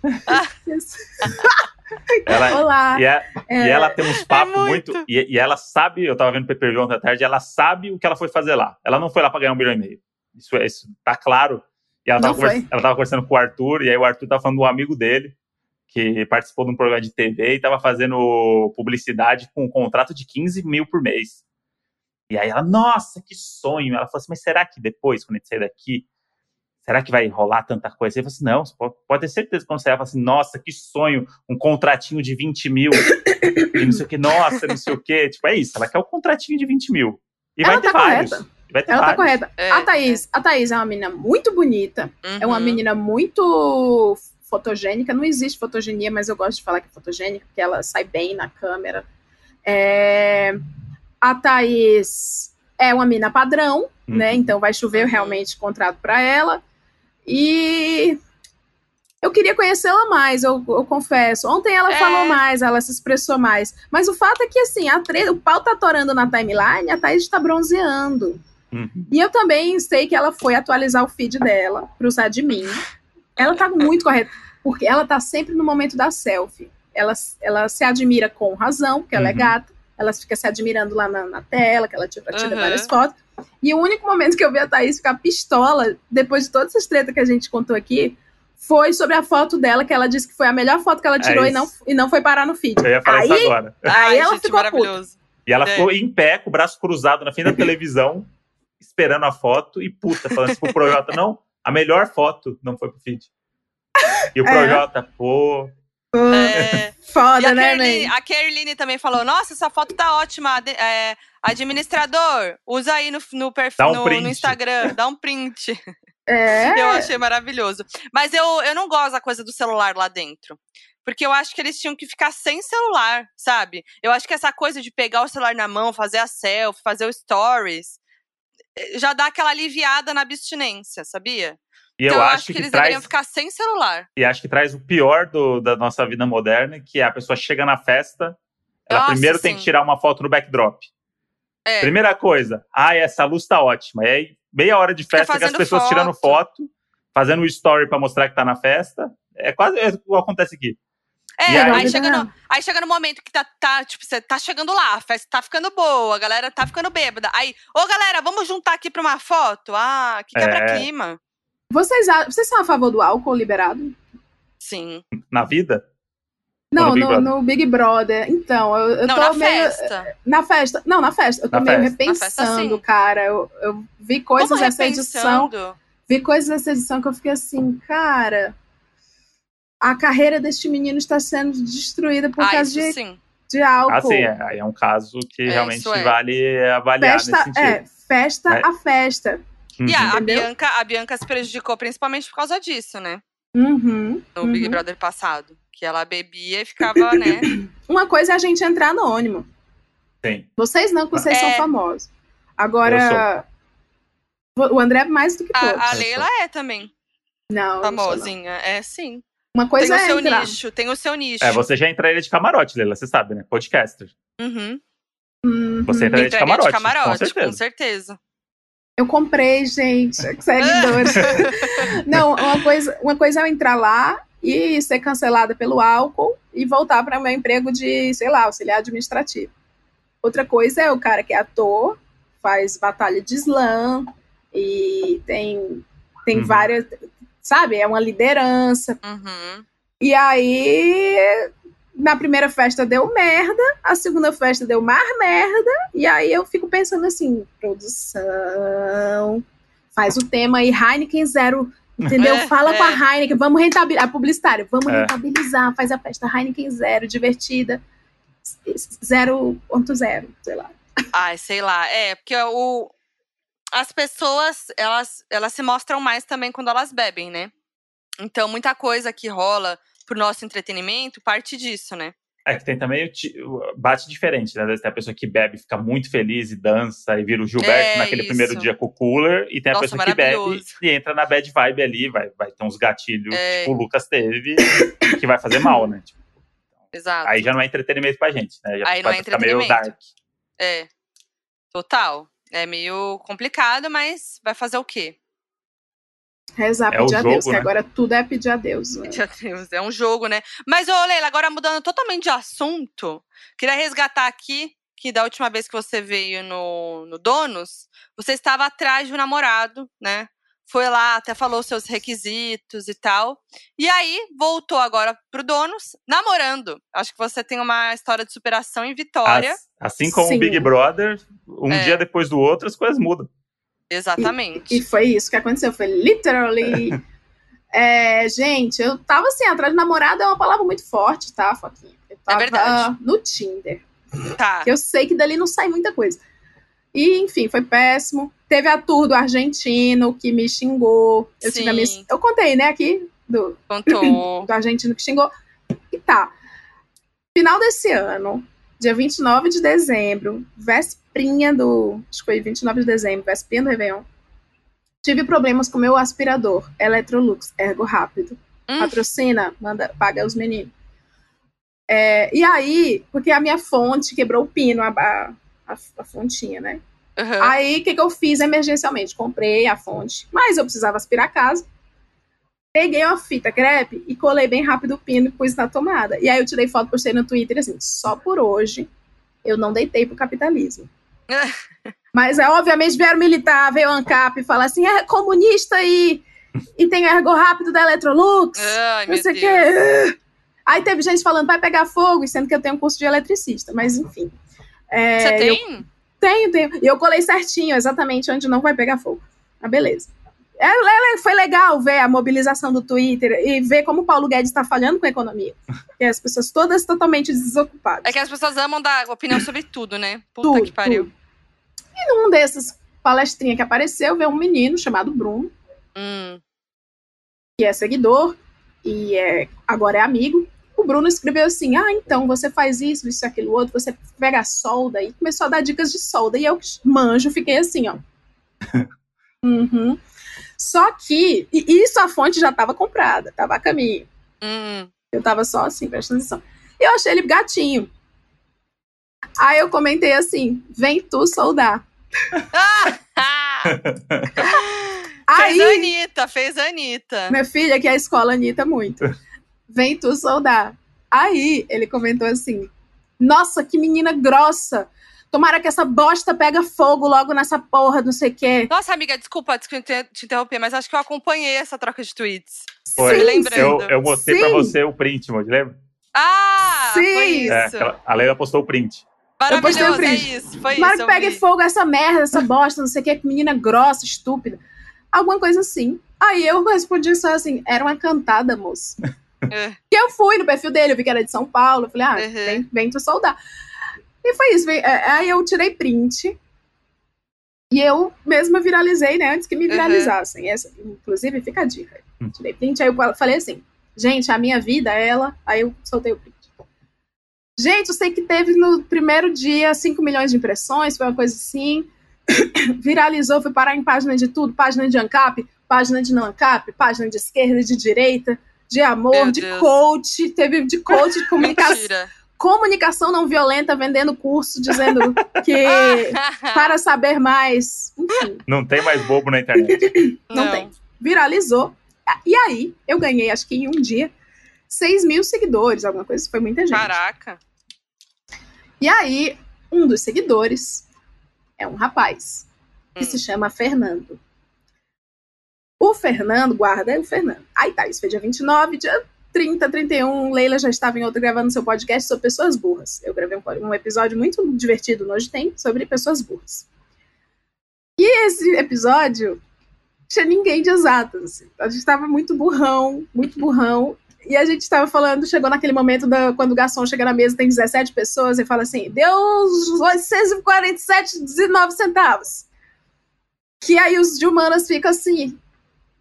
Ela, Olá. E, é- É. e ela tem uns papos muito. muito. E, e ela sabe, eu tava vendo o pay-per-view ontem à tarde, ela sabe o que ela foi fazer lá. Ela não foi lá pra ganhar um milhão e meio. Isso, é- isso tá claro. E ela tava, Não foi. conversa- ela tava conversando com o Arthur, e aí o Arthur tava falando do amigo dele, que participou de um programa de T V e tava fazendo publicidade com um contrato de quinze mil por mês. E aí ela, nossa, que sonho. Ela falou assim, mas será que depois, quando a gente sair daqui, será que vai rolar tanta coisa? Ele falou assim, não, você pode, pode ter certeza que quando você vai, fala assim, nossa, que sonho, um contratinho de vinte mil, e não sei o que, nossa, não sei o que. Tipo, é isso, ela quer o contratinho de vinte mil. E Ela vai ter tá vários. correta. E vai ter Ela tá vários. correta. É, a, Thaís, a Thaís é uma menina muito bonita. Uhum. É uma menina muito fotogênica. Não existe fotogenia, mas eu gosto de falar que é fotogênica, porque ela sai bem na câmera. É... A Thaís é uma mina padrão, Uhum. né? Então vai chover Uhum. realmente contrato para ela. E eu queria conhecê-la mais, eu, eu confesso. Ontem ela É. falou mais, ela se expressou mais. Mas o fato é que, assim, a tre... o pau tá atorando na timeline, a Thaís está bronzeando. Uhum. E eu também sei que ela foi atualizar o feed dela para usar de mim. Ela tá muito correta, porque ela tá sempre no momento da selfie. Ela, ela se admira com razão, porque ela é Uhum. gata. Ela fica se admirando lá na, na tela, que ela tira, tira Uhum. várias fotos. E o único momento que eu vi a Thaís ficar pistola, depois de todas essas tretas que a gente contou aqui, foi sobre a foto dela, que ela disse que foi a melhor foto que ela tirou É e, não, isso. e não foi parar no feed. Eu ia falar Aí, isso agora. Ai, ela gente, ficou maravilhoso. E ela É. ficou em pé, com o braço cruzado na frente da televisão, esperando a foto, e puta, falando assim pro Projota, não, a melhor foto não foi pro feed. E o É. Projota, pô... É. E foda, a né, Kerline, man? a Kerline também falou: nossa, essa foto tá ótima. Ade- é, administrador, usa aí no, no, perf- Dá um no- print. no Instagram, dá um print. É. Eu achei maravilhoso. Mas eu, eu não gosto da coisa do celular lá dentro. Porque eu acho que eles tinham que ficar sem celular, sabe? Eu acho que essa coisa de pegar o celular na mão, fazer a selfie, fazer o stories, eh, já dá aquela aliviada na abstinência, sabia? E Então eu eu acho acho que, que eles traz... deveriam ficar sem celular. E acho que traz o pior do- da nossa vida moderna, que é a pessoa chega na festa, ela Nossa, primeiro tem sim. que tirar uma foto no backdrop. É. Primeira coisa, ah, essa luz tá ótima. E aí, meia hora de Fica festa que as fazendo pessoas foto. tirando foto, fazendo um story pra mostrar que tá na festa. É quase é o que acontece aqui. É, E aí, aí- chega no, aí chega no momento que tá, tá, tipo, você tá chegando lá, a festa tá ficando boa, a galera tá ficando bêbada. Aí, ô galera, vamos juntar aqui pra uma foto? Ah, que quebra-clima. Vocês, a- vocês são a favor do álcool liberado? Sim. Na vida? Não, no Big no, Brother? no Big Brother. Então, eu, eu Não, tô na meio. festa. Na festa. Não, na festa. Eu tô Na meio festa. Na festa, repensando, sim. cara. Eu, eu vi coisas Como dessa edição. repensando? Vi coisas dessa edição que eu fiquei assim, cara. A carreira deste menino está sendo destruída por Ah, causa isso de, sim. de álcool. Assim, é, aí é um caso que É, realmente isso é. vale avaliar nesse Festa, sentido. é, festa Mas- a festa. Uhum. E a, a, Entendeu? Bianca, a Bianca se prejudicou principalmente por causa disso, né? Uhum, No uhum. Big Brother passado. Que ela bebia e ficava, né? Uma coisa é a gente entrar anônimo. Sim. Vocês não, que vocês É. são famosos. Agora, o André é mais do que todos. A, a Eu Leila é também Não, eu não sou, não. famosinha. É, sim. Uma coisa Tem o é seu entrar. nicho, tem o seu nicho. É, você já entraria de camarote, Leila, você sabe, né? Podcaster. Uhum. Uhum. Você entraria de Entraria camarote, de camarote, com certeza. com certeza. Eu comprei, gente, seguidores. Não, uma coisa, uma coisa é eu entrar lá e ser cancelada pelo álcool e voltar para meu emprego de, sei lá, auxiliar administrativo. Outra coisa é o cara que é ator, faz batalha de slam e tem, tem Uhum. várias, sabe? É uma liderança. Uhum. E aí, na primeira festa deu merda, a segunda festa deu mais merda, e aí eu fico pensando assim, produção, faz o tema aí, Heineken Zero, entendeu? É, Fala é. com a Heineken, vamos rentabilizar, a publicitária, vamos É. rentabilizar, faz a festa Heineken Zero, divertida, zero ponto zero, sei lá. Ai, sei lá. É, porque o, as pessoas, elas, elas se mostram mais também quando elas bebem, né? Então, muita coisa que rola pro nosso entretenimento parte disso, né? É que tem também, bate diferente, né? Às vezes tem a pessoa que bebe, fica muito feliz e dança e vira o Gilberto É, naquele isso. primeiro dia com o cooler. E tem a Nossa, pessoa que bebe maravilhoso. e entra na bad vibe ali, vai, vai ter uns gatilhos, É. tipo o Lucas teve, que vai fazer mal, né? Tipo, Exato. aí já não é entretenimento pra gente, né? Já Aí não vai é ficar meio entretenimento. dark. É, total. É meio complicado, mas vai fazer o quê? Rezar, É o pedir a jogo, Deus, que né? agora tudo é pedir a Deus. Né? Meu Deus, é um jogo, né? Mas, ô Leila, agora mudando totalmente de assunto, queria resgatar aqui que da última vez que você veio no, no Donos, você estava atrás de um namorado, né? Foi lá, até falou seus requisitos e tal. E aí, voltou agora pro Donos, namorando. Acho que você tem uma história de superação e vitória. As- assim como Sim. o Big Brother, um É. dia depois do outro, as coisas mudam. Exatamente. E foi isso que aconteceu, foi literally. é, gente, eu tava assim, atrás de namorado é uma palavra muito forte, tá, Foquinha? Eu tava verdade. no Tinder. Tá. Que eu sei que dali não sai muita coisa. E, enfim, foi péssimo. Teve a tour do argentino que me xingou. Eu, tive a minha... Sim. eu contei, né, aqui, do, Contou. do argentino que xingou. E tá. Final desse ano, dia vinte e nove de dezembro, vésperinha do... Acho que foi vinte e nove de dezembro, vésperinha do Réveillon. Tive problemas com o meu aspirador, Electrolux, ergo rápido. Hum. Patrocina, manda, paga os meninos. É, e aí, porque a minha fonte quebrou o pino, a, a, a, a fontinha, né? Uhum. Aí, o que, que eu fiz emergencialmente? Comprei a fonte, mas eu precisava aspirar a casa. Peguei uma fita crepe e colei bem rápido o pino e pus na tomada. E aí eu tirei foto, postei no Twitter, assim, só por hoje eu não deitei pro capitalismo. Mas, é, obviamente, vieram militar, veio o ANCAP e falar assim, é comunista e, e tem ergo rápido da Electrolux, Ai, não meu sei o Deus. quê. Aí teve gente falando, vai pegar fogo, sendo que eu tenho um curso de eletricista, mas enfim. É, Você eu tem? tenho, tenho. E eu colei certinho, exatamente onde não vai pegar fogo. Ah, beleza. É, é, foi legal ver a mobilização do Twitter e ver como o Paulo Guedes está falhando com a economia. Porque as pessoas todas totalmente desocupadas. É que as pessoas amam dar opinião sobre tudo, né? Puta Tudo, que pariu. tudo. E num desses palestrinhas que apareceu, veio um menino chamado Bruno, Hum. que é seguidor e é, agora é amigo. O Bruno escreveu assim, ah, então, você faz isso, isso, aquilo, outro, você pega a solda, e começou a dar dicas de solda, e eu manjo, fiquei assim, ó. Uhum. Só que, e isso a fonte já estava comprada, estava a caminho. Hum. Eu tava só assim, prestando atenção. E eu achei ele gatinho. Aí eu comentei assim, vem tu soldar. Fez a Aí, Anitta, fez a Anitta. minha filha, que é a escola Anitta muito. Vem tu soldar. Aí ele comentou assim, nossa, que menina grossa. Tomara que essa bosta pega fogo logo nessa porra, não sei o quê. Nossa, amiga, desculpa te te interromper, mas acho que eu acompanhei essa troca de tweets. Foi. Me lembrando. Eu, eu mostrei Sim. pra você o print, Mod, lembra? Ah, Sim. foi isso. É, aquela- a Leila postou o print. Eu postei o Maravilhoso, é print. isso. Foi Tomara isso. que eu pegue vi. fogo essa merda, essa bosta, não sei o quê, que menina grossa, estúpida. Alguma coisa assim. Aí eu respondi só assim, era uma cantada, moço. É. Que eu fui no perfil dele, eu vi que era de São Paulo, eu falei, ah, Uhum. vem, vem tu soldar. E foi isso, veio- é, aí eu tirei print e eu mesma viralizei, né, antes que me Uhum. viralizassem. Essa, inclusive, fica a dica. Hum. Tirei print, aí eu falei assim, gente, a minha vida é ela, aí eu soltei o print. Gente, eu sei que teve no primeiro dia cinco milhões de impressões, foi uma coisa assim, viralizou, foi parar em página de tudo, página de ANCAP, página de não ANCAP, página de esquerda, de direita, de amor, Meu de Deus. coach, teve de coach, de comunicação, Mentira. comunicação não violenta, vendendo curso, dizendo que para saber mais, enfim, Não tem mais bobo na internet. não, tem. Viralizou. E aí, eu ganhei, acho que em um dia, seis mil seguidores, alguma coisa, foi muita gente. Caraca. E aí, um dos seguidores é um rapaz, que Hum. se chama Fernando. O Fernando, guarda, é o Fernando. Aí tá, isso foi dia vinte e nove, dia trinta, trinta e um, Leila já estava em outro gravando seu podcast sobre pessoas burras. Eu gravei um, um episódio muito divertido no Hoje Tem sobre pessoas burras. E esse episódio tinha ninguém de exatas. Assim. A gente estava muito burrão, muito burrão. E a gente estava falando, chegou naquele momento da, quando o garçom chega na mesa, tem dezessete pessoas, e fala assim, deu oitocentos e quarenta e sete reais e dezenove centavos. Que aí os de humanas ficam assim.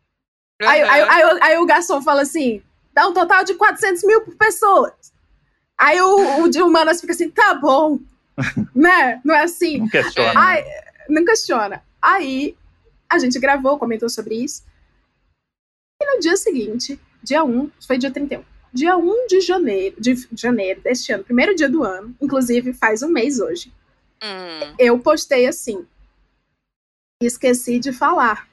Aí, Uhum. aí, aí, aí o garçom fala assim, dá um total de quatrocentos mil por pessoa. Aí o, o Dilmanas fica assim, tá bom. Né? Não é assim? Não questiona. Aí, não questiona. Aí a gente gravou, comentou sobre isso. E no dia seguinte, dia um, foi dia trinta e um. Dia um de janeiro, de janeiro deste ano, primeiro dia do ano, inclusive faz um mês hoje. Hum. Eu postei assim. Esqueci de falar.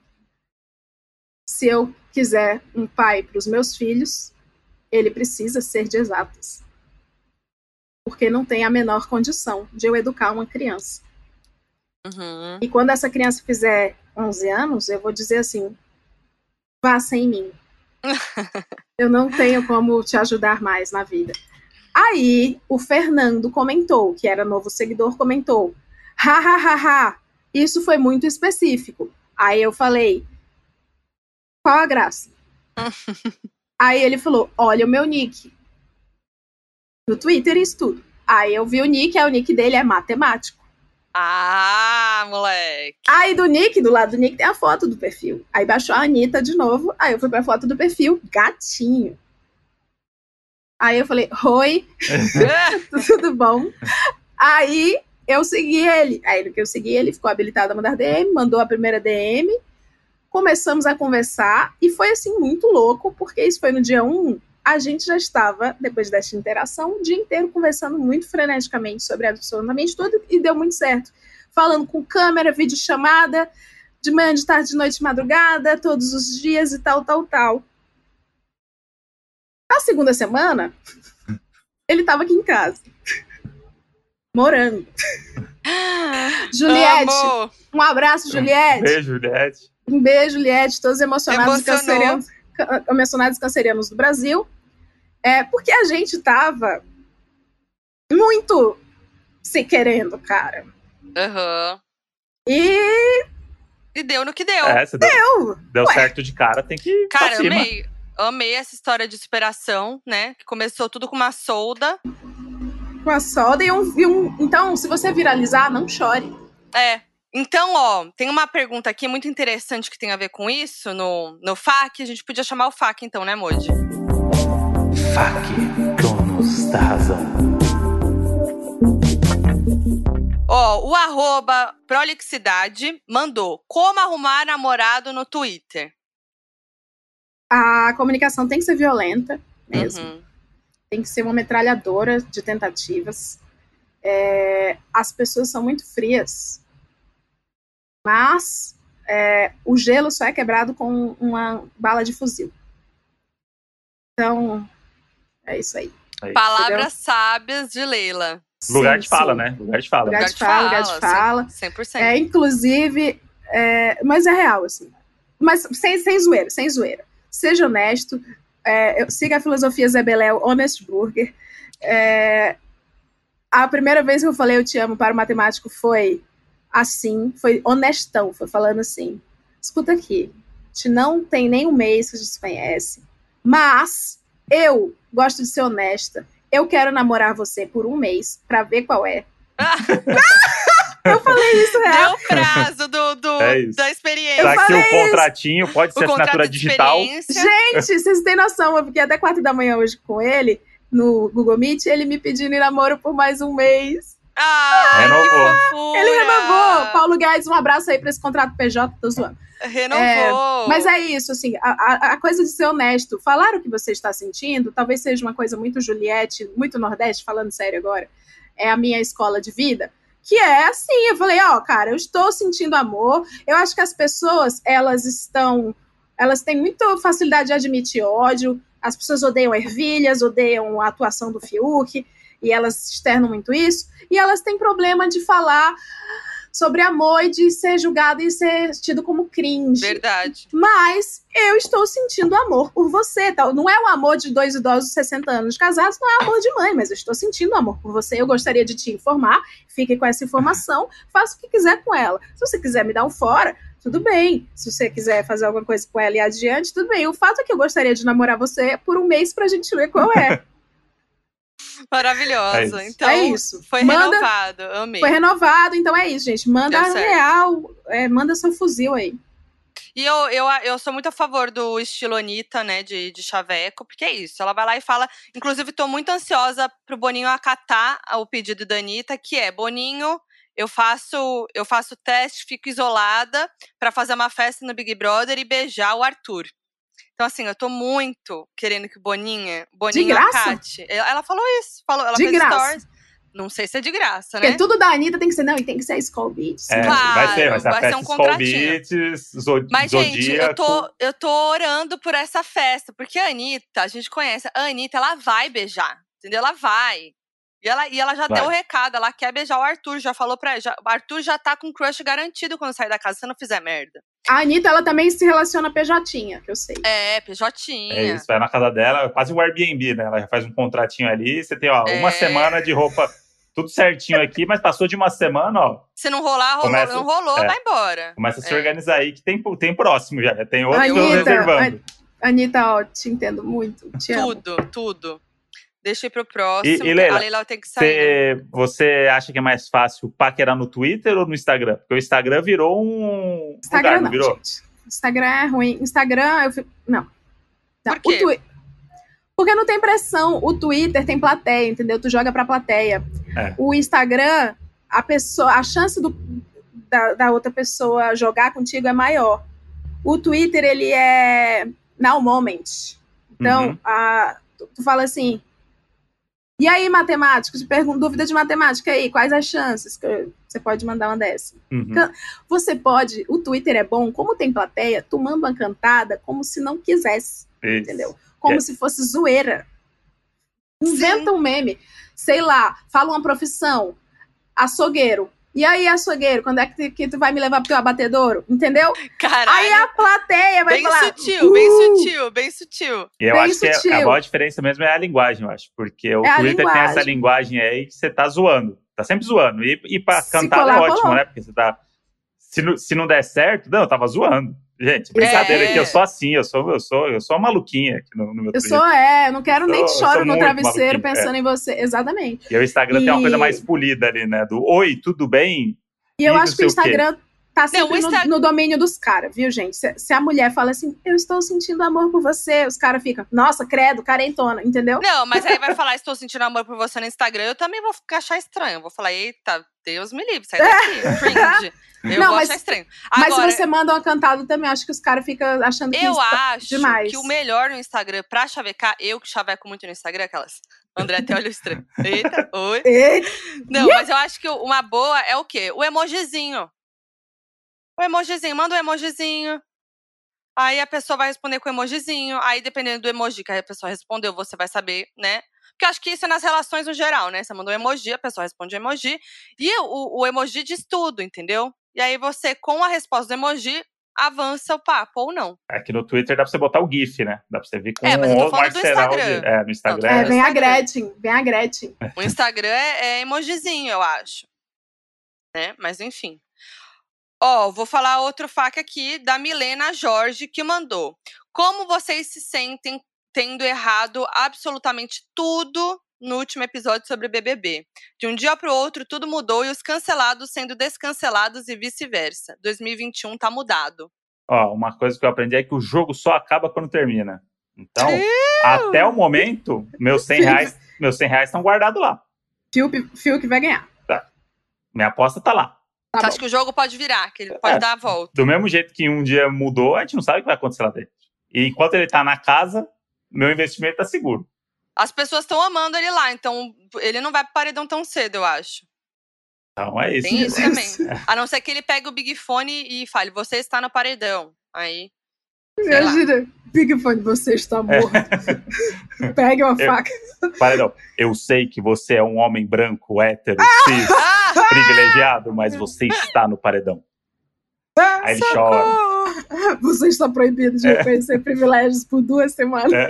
Se eu quiser um pai para os meus filhos, ele precisa ser de exatas. Porque não tem a menor condição de eu educar uma criança. Uhum. E quando essa criança fizer onze anos, eu vou dizer assim, vá sem mim. Eu não tenho como te ajudar mais na vida. Aí, o Fernando comentou, que era novo seguidor, comentou, ha, ha, ha, ha, isso foi muito específico. Aí eu falei, qual a graça? Aí ele falou, olha o meu nick. No Twitter, isso tudo. Aí eu vi o nick, aí o nick dele é matemático. Ah, moleque. Aí do nick, do lado do nick, tem a foto do perfil. Aí baixou a Anitta de novo, aí eu fui pra foto do perfil, gatinho. Aí eu falei, oi, tudo bom? Aí eu segui ele. Aí no que eu segui ele, ficou habilitado a mandar D M, mandou a primeira D M, começamos a conversar, e foi assim, muito louco, porque isso foi no dia um, a gente já estava, depois dessa interação, o dia inteiro conversando muito freneticamente sobre absolutamente tudo, e deu muito certo. Falando com câmera, videochamada, de manhã, de tarde, de noite, de madrugada, todos os dias e tal, tal, tal. Na segunda semana, ele estava aqui em casa, morando. Juliette, Amo. um abraço, Juliette. Beijo, Juliette. Um beijo, Juliette, todos emocionados e Emocionou. cancerianos, ca- emocionados e cancerianos do Brasil. É, porque a gente tava muito se querendo, cara. Aham. E E deu no que deu. É, você deu, eu, deu Ué. certo de cara, tem que ir Cara, pra cima. amei. Amei essa história de superação, né? Que começou tudo com uma solda. com a solda e um, e um... Então, se você viralizar, não chore. É. Então, ó, tem uma pergunta aqui muito interessante que tem a ver com isso no, no F A Q. A gente podia chamar o F A Q, então, né, Moji? F A Q, donos da razão. Ó, o arroba Prolixidade mandou como arrumar namorado no Twitter. A comunicação tem que ser violenta mesmo. Uhum. Tem que ser uma metralhadora de tentativas. É, as pessoas são muito frias. Mas é, o gelo só é quebrado com uma bala de fuzil. Então, é isso aí. Aí. Palavras Entendeu? sábias de Leila. Lugar Sim, de fala, sim. né? Lugar de fala. Lugar de fala, lugar de fala. cem por cento. É, inclusive, é, mas é real, assim. Mas sem, sem zoeira, sem zoeira. Seja honesto. É, eu, siga a filosofia Zé Beléu, Honest Burger. É, a primeira vez que eu falei eu te amo para o matemático foi assim, foi honestão, foi falando assim, escuta aqui, a gente não tem nem um mês que a gente se conhece, mas eu gosto de ser honesta, eu quero namorar você por um mês pra ver qual é. Eu falei isso, real. Deu o prazo do, do- É isso. da experiência. Tá aqui falei o contratinho, pode ser O contrato assinatura de digital. experiência. Gente, vocês têm noção, eu fiquei até quatro da manhã hoje com ele, no Google Meet, ele me pedindo em namoro por mais um mês. Ah, Renovou. que fofura. Ele renovou. Paulo Guedes, um abraço aí pra esse contrato P J, tô zoando. Renovou. Mas é isso, assim, a, a- a coisa de ser honesto. Falar o que você está sentindo, talvez seja uma coisa muito Juliette, muito Nordeste, falando sério agora, é a minha escola de vida, que é assim, eu falei, ó, cara, eu estou sentindo amor, eu acho que as pessoas, elas estão, elas têm muita facilidade de admitir ódio, as pessoas odeiam ervilhas, odeiam a atuação do Fiuk, e elas externam muito isso, e elas têm problema de falar sobre amor e de ser julgado e ser tido como cringe. Verdade. Mas eu estou sentindo amor por você. Tal. Não é um amor de dois idosos de sessenta anos casados, não é amor de mãe, mas eu estou sentindo amor por você. Eu gostaria de te informar, fique com essa informação, faça o que quiser com ela. Se você quiser me dar um fora, tudo bem. Se você quiser fazer alguma coisa com ela e adiante, tudo bem. O fato é que eu gostaria de namorar você por um mês pra gente ver qual é. Maravilhosa. É isso. Então, É isso. foi Manda- renovado. Amei. Foi renovado, então é isso, gente. Manda Deu a certo. real, é, manda seu fuzil aí. E eu, eu, eu sou muito a favor do estilo Anitta, né, de, de chaveco, porque é isso, ela vai lá e fala, inclusive tô muito ansiosa pro Boninho acatar o pedido da Anitta, que é, Boninho, eu faço eu faço teste, fico isolada pra fazer uma festa no Big Brother e beijar o Arthur. Então assim, eu tô muito querendo que o Boninho, Boninho acate. Ela, ela falou isso, falou, ela de fez graça. stories. Não sei se é de graça, Porque né? tudo da Anitta tem que ser, não, e tem que ser a Skol Beats. É, Claro, vai ser, vai ser a vai ser festa um Skol contratinho. Beats, Zod- Mas, gente, eu tô, Zodíaco. eu tô orando por essa festa, porque a Anitta, a gente conhece, a Anitta, ela vai beijar, entendeu? Ela vai. E ela, e ela já Vai. deu o recado, ela quer beijar o Arthur, já falou pra já, o Arthur já tá com crush garantido quando sair da casa, se não fizer merda. A Anitta, ela também se relaciona P J, que eu sei. É, Pjotinha. É isso, vai na casa dela, quase um Airbnb, né? Ela já faz um contratinho ali, você tem, ó, uma É. semana de roupa, tudo certinho aqui, mas passou de uma semana, ó, Se não rolar, rolou, Começa- não rolou, é. vai embora. começa a se É. organizar aí, que tem, tem próximo já, tem outro que eu tô Anitta, reservando. Anitta, ó, te entendo muito. Te amo. Tudo, tudo. Deixa eu ir pro próximo. E- e, Leila, a Leila tem que sair. né? Você, você acha que é mais fácil paquerar no Twitter ou no Instagram? Porque o Instagram virou um Instagram lugar, não, virou? gente. Instagram é ruim. Instagram, eu fico... Não. Tá, Por quê? o Twi- Porque não tem pressão. O Twitter tem plateia, entendeu? Tu joga pra plateia. É. O Instagram, a pessoa, a chance do, da, da outra pessoa jogar contigo é maior. O Twitter, ele é now moment. Então, Uhum. a, tu, tu fala assim... E aí, matemático? Te pergunto, dúvida de matemática aí, quais as chances? Que você pode mandar uma dessa. Uhum. Você pode, o Twitter é bom, como tem plateia, tu manda uma cantada como se não quisesse, Isso. entendeu? Como É. se fosse zoeira. Inventa um meme, sei lá, fala uma profissão, açougueiro. E aí, açougueiro, quando é que, que tu vai me levar pro teu abatedouro? Entendeu? Caralho. Aí a plateia vai Bem falar... sutil, "Uh!" bem sutil, bem sutil. E eu Bem acho que sutil. é- a maior diferença mesmo é a linguagem, eu acho. Porque o É a Twitter tem essa linguagem. linguagem aí que você tá zoando. Tá sempre zoando. E, e pra Se cantar colar, é ótimo, colou. né? Porque você tá... Se não, se não der certo... Não, eu tava zoando. Gente, brincadeira É. aqui. Eu sou assim. Eu sou, eu sou, eu sou uma maluquinha aqui no, no meu Eu Twitter. sou, é, eu não quero nem Eu te sou- choro sou no muito travesseiro maluquinho, pensando em você. Exatamente. E o Instagram tem uma E- coisa mais polida ali, né? Do oi, tudo bem? E eu E acho que não o sei o quê. Instagram tá sempre o no- Insta- no, domínio dos caras, viu, gente? Se, se a mulher fala assim, eu estou sentindo amor por você, os caras ficam, nossa, credo, carentona, entendeu? Não, mas aí vai falar, estou sentindo amor por você no Instagram, eu também vou ficar achar estranho. Eu vou falar, eita, Deus me livre, sai daqui, cringe. Eu Não, vou mas- achar estranho. Mas Agora, se você manda uma cantada também, acho que os caras ficam achando que eu isso tá acho demais. que o melhor no Instagram pra chavecar, eu que chaveco muito no Instagram, aquelas. André até olha estranho. Eita, oi. Eita, Não, mas eu acho que uma boa é o quê? O emojizinho. O emojizinho, manda um emojizinho. Aí a pessoa vai responder com o emojizinho. Aí, dependendo do emoji que a pessoa respondeu, você vai saber, né? Porque eu acho que isso é nas relações no geral, né? Você mandou um emoji, a pessoa responde um emoji. E o, o emoji diz tudo, entendeu? E aí você, com a resposta do emoji, avança o papo, ou não. Aqui no Twitter dá pra você botar o GIF, né? Dá pra você ver com É, mas eu tô o falando do Marceral Instagram. de- É, no Instagram. Não, é, no vem a Instagram. Gretchen, vem a Gretchen. O Instagram é, é emojizinho, eu acho. Né? Mas enfim. Ó, vou falar outro fac aqui da Milena Jorge, que mandou. Como vocês se sentem tendo errado absolutamente tudo no último episódio sobre B B B? De um dia pro outro, tudo mudou e os cancelados sendo descancelados e vice-versa. dois mil e vinte e um tá mudado. Ó, uma coisa que eu aprendi é que o jogo só acaba quando termina. Então, até o momento, meus cem reais meus cem reais estão guardados lá. Fio, Fio que vai ganhar. Minha aposta tá lá. Tá Você bom. acha que o jogo pode virar, que ele pode É. dar a volta. Do mesmo jeito que um dia mudou, a gente não sabe o que vai acontecer lá dentro. E enquanto ele tá na casa, meu investimento tá seguro. As pessoas estão amando ele lá, então ele não vai pro paredão tão cedo, eu acho. Então é isso. Tem isso Deus. também. A não ser que ele pegue o Big Fone e fale, você está no paredão. Aí, sei lá. Imagina, Big Fone, você está morto. Pegue uma Eu- faca. Paredão, eu sei que você é um homem branco, hétero, cis, Ah! privilegiado, mas você está no paredão. Aí ele chora. Você está proibido de reconhecer privilégios por duas semanas. É.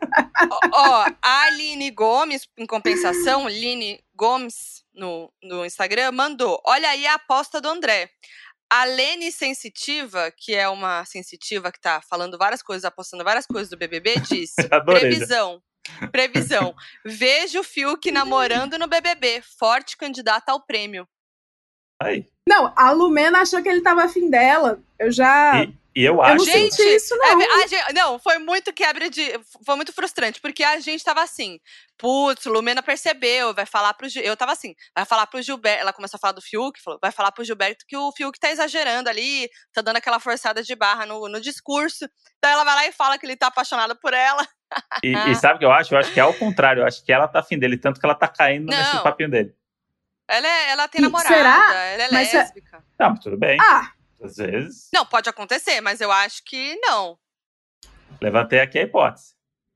Ó, a Aline Gomes, em compensação, Line Gomes no, no Instagram, mandou. Olha aí a aposta do André. A Lene Sensitiva, que é uma sensitiva que tá falando várias coisas, apostando várias coisas do B B B, disse: Adorei. previsão, previsão. Vejo o Fiuk namorando no B B B, forte candidata ao prêmio. Aí. Não, a Lumena achou que ele tava afim dela. Eu já. E, E eu Eu acho. não Gente, senti isso, não. É, a gente- não, foi muito quebra de. Foi muito frustrante, porque a gente tava assim. Putz, Lumena percebeu, vai falar pro Gil. Eu tava assim, vai falar pro Gilberto. Ela começou a falar do Fiuk, falou, vai falar pro Gilberto que o Fiuk tá exagerando ali, tá dando aquela forçada de barra no, no discurso. Então ela vai lá e fala que ele tá apaixonado por ela. E, e sabe o que eu acho? Eu acho que é ao contrário. Eu acho que ela tá afim dele, tanto que ela tá caindo nesse Não. papinho dele. Ela, é, ela tem E namorada, será? ela é Mas é- lésbica. Não, mas tudo bem. Ah, Às vezes. Não, pode acontecer, mas eu acho que não. Levantei aqui a hipótese.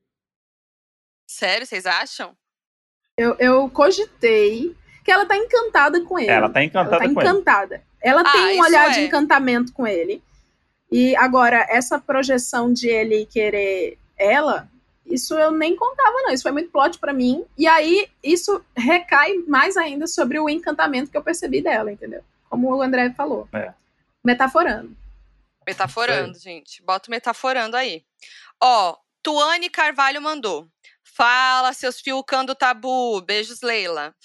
Sério, vocês acham? eu, eu cogitei que ela tá encantada com ele. Ela tá encantada Ela tá com ele. encantada. Ela Ah, tem um isso olhar é. de encantamento com ele. E agora, essa projeção de ele querer ela, isso eu nem contava, não. Isso foi muito plot pra mim. E aí, isso recai mais ainda sobre o encantamento que eu percebi dela, entendeu? Como o André falou. É. Metaforando. Metaforando, gente. Bota o metaforando aí. Ó, Tuane Carvalho mandou. Fala, seus fiucando tabu. Beijos, Leila.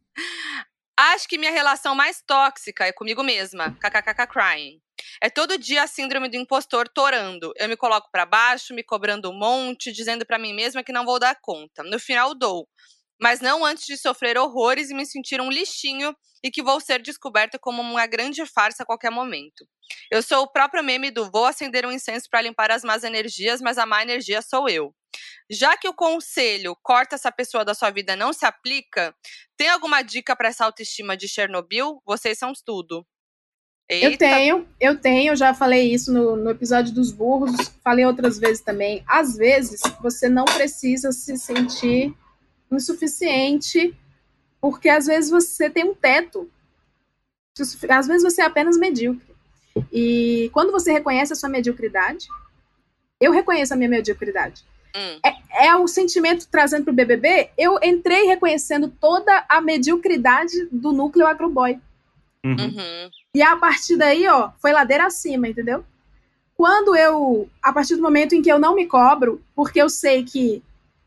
Acho que minha relação mais tóxica é comigo mesma. Kkkk crying. É todo dia a síndrome do impostor torando. Eu me coloco pra baixo, me cobrando um monte, dizendo pra mim mesma que não vou dar conta. No final dou. Mas não antes de sofrer horrores e me sentir um lixinho e que vou ser descoberta como uma grande farsa a qualquer momento. Eu sou o próprio meme do vou acender um incenso pra limpar as más energias, mas a má energia sou eu. Já que o conselho corta essa pessoa da sua vida não se aplica, tem alguma dica pra essa autoestima de Chernobyl? Vocês são tudo. Eu Eita, tenho, eu tenho, eu já falei isso no, no episódio dos burros, falei outras vezes também. Às vezes, você não precisa se sentir insuficiente, porque às vezes você tem um teto. Às vezes você é apenas medíocre. E quando você reconhece a sua mediocridade, eu reconheço a minha mediocridade. Hum. É, é o sentimento trazendo para o B B B, eu entrei reconhecendo toda a mediocridade do núcleo agroboy. Uhum. Uhum. E a partir daí, ó, foi ladeira acima, entendeu? Quando eu, a partir do momento em que eu não me cobro, porque eu sei que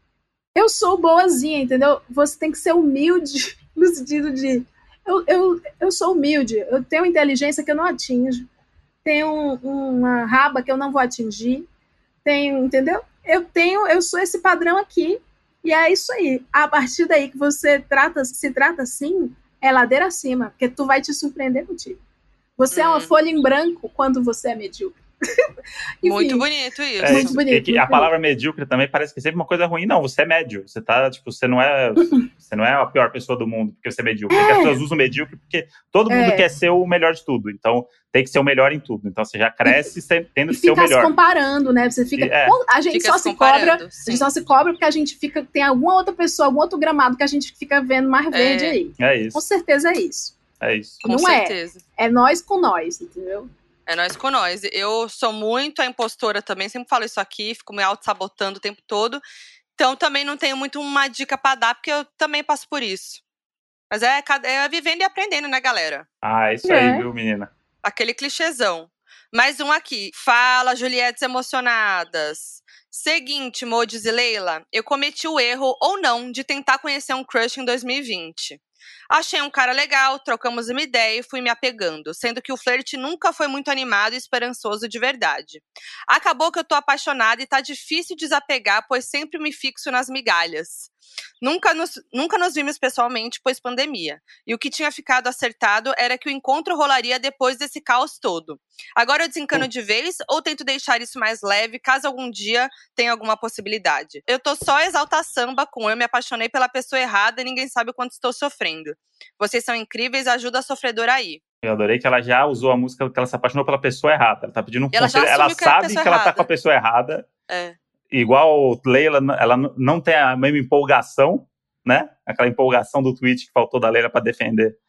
eu sou boazinha, entendeu? Você tem que ser humilde no sentido de eu, eu, eu sou humilde, eu tenho inteligência que eu não atinjo, tenho um, uma raba que eu não vou atingir, tenho, entendeu? Eu tenho, eu sou esse padrão aqui, e é isso aí. A partir daí que você trata, se trata assim, é ladeira acima, porque tu vai te surpreender contigo. Você hum. é uma folha em branco quando você é medíocre. Enfim, muito bonito isso. É, muito isso, bonito, que muito a palavra medíocre também parece que é sempre uma coisa ruim. Não, você é médio. Você tá, tipo, você não é, você não é a pior pessoa do mundo porque você é medíocre. É. As pessoas usam medíocre porque todo mundo é. quer ser o melhor de tudo. Então, tem que ser o melhor em tudo. Então, você já cresce e, tendo que ser o melhor. Fica se comparando, né? Você fica... É. A gente fica só se, se cobra... Sim. A gente só se cobra porque a gente fica... Tem alguma outra pessoa, algum outro gramado que a gente fica vendo mais verde é. aí. É isso. Com certeza é isso. É isso. Com não certeza. É. É nós com nós, entendeu? É nós com nós. Eu sou muito a impostora também, sempre falo isso aqui, fico me auto-sabotando o tempo todo. Então também não tenho muito uma dica pra dar, porque eu também passo por isso. Mas é, é vivendo e aprendendo, né, galera? Ah, isso é. aí, viu, menina? Aquele clichêzão. Mais um aqui. Fala, Juliettes emocionadas. Seguinte, Modes e Leila, eu cometi o erro, ou não, de tentar conhecer um crush em dois mil e vinte. Achei um cara legal, trocamos uma ideia e fui me apegando, sendo que o flerte nunca foi muito animado e esperançoso de verdade. Acabou que eu tô apaixonada e tá difícil desapegar, pois sempre me fixo nas migalhas. Nunca nos, nunca nos vimos pessoalmente, pois pandemia. E o que tinha ficado acertado era que o encontro rolaria depois desse caos todo. Agora eu desencano de vez ou tento deixar isso mais leve, caso algum dia tenha alguma possibilidade. Eu tô só exaltar samba com eu me apaixonei pela pessoa errada e ninguém sabe o quanto estou sofrendo. Vocês são incríveis, ajuda a sofredora aí. Eu adorei que ela já usou a música que ela se apaixonou pela pessoa errada. Ela tá pedindo um ela conselho. Ela que sabe que errada. ela tá com a pessoa errada. É. Igual Leila, ela não tem a mesma empolgação, né? Aquela empolgação do tweet que faltou da Leila pra defender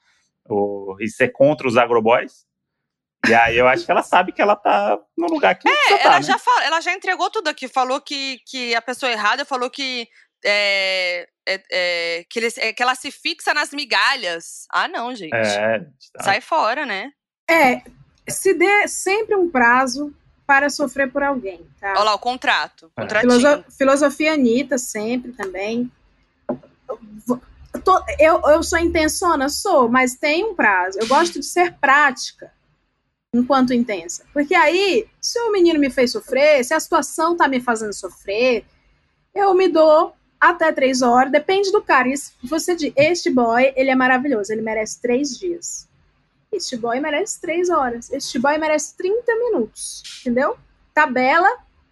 o, e ser contra os agroboys. E aí eu acho que ela sabe que ela tá no lugar que é, ela ela tá, já né? fala, ela já entregou tudo aqui. Falou que, que a pessoa errada, falou que É, é, é, que, ele, é, que ela se fixa nas migalhas. Ah, não, gente. É, tá. Sai fora, né? É, se dê sempre um prazo para sofrer por alguém, tá? Olha lá, o contrato. É. Filoso- filosofia Anitta, sempre também. Eu, eu, eu sou intensona? Sou, mas tem um prazo. Eu gosto de ser prática. enquanto intensa. Porque aí, se o menino me fez sofrer, se a situação tá me fazendo sofrer, eu me dou até três horas, depende do cara. Isso, você diz, este boy, ele é maravilhoso, ele merece três dias. Este boy merece três horas. Este boy merece trinta minutos, entendeu? Tabela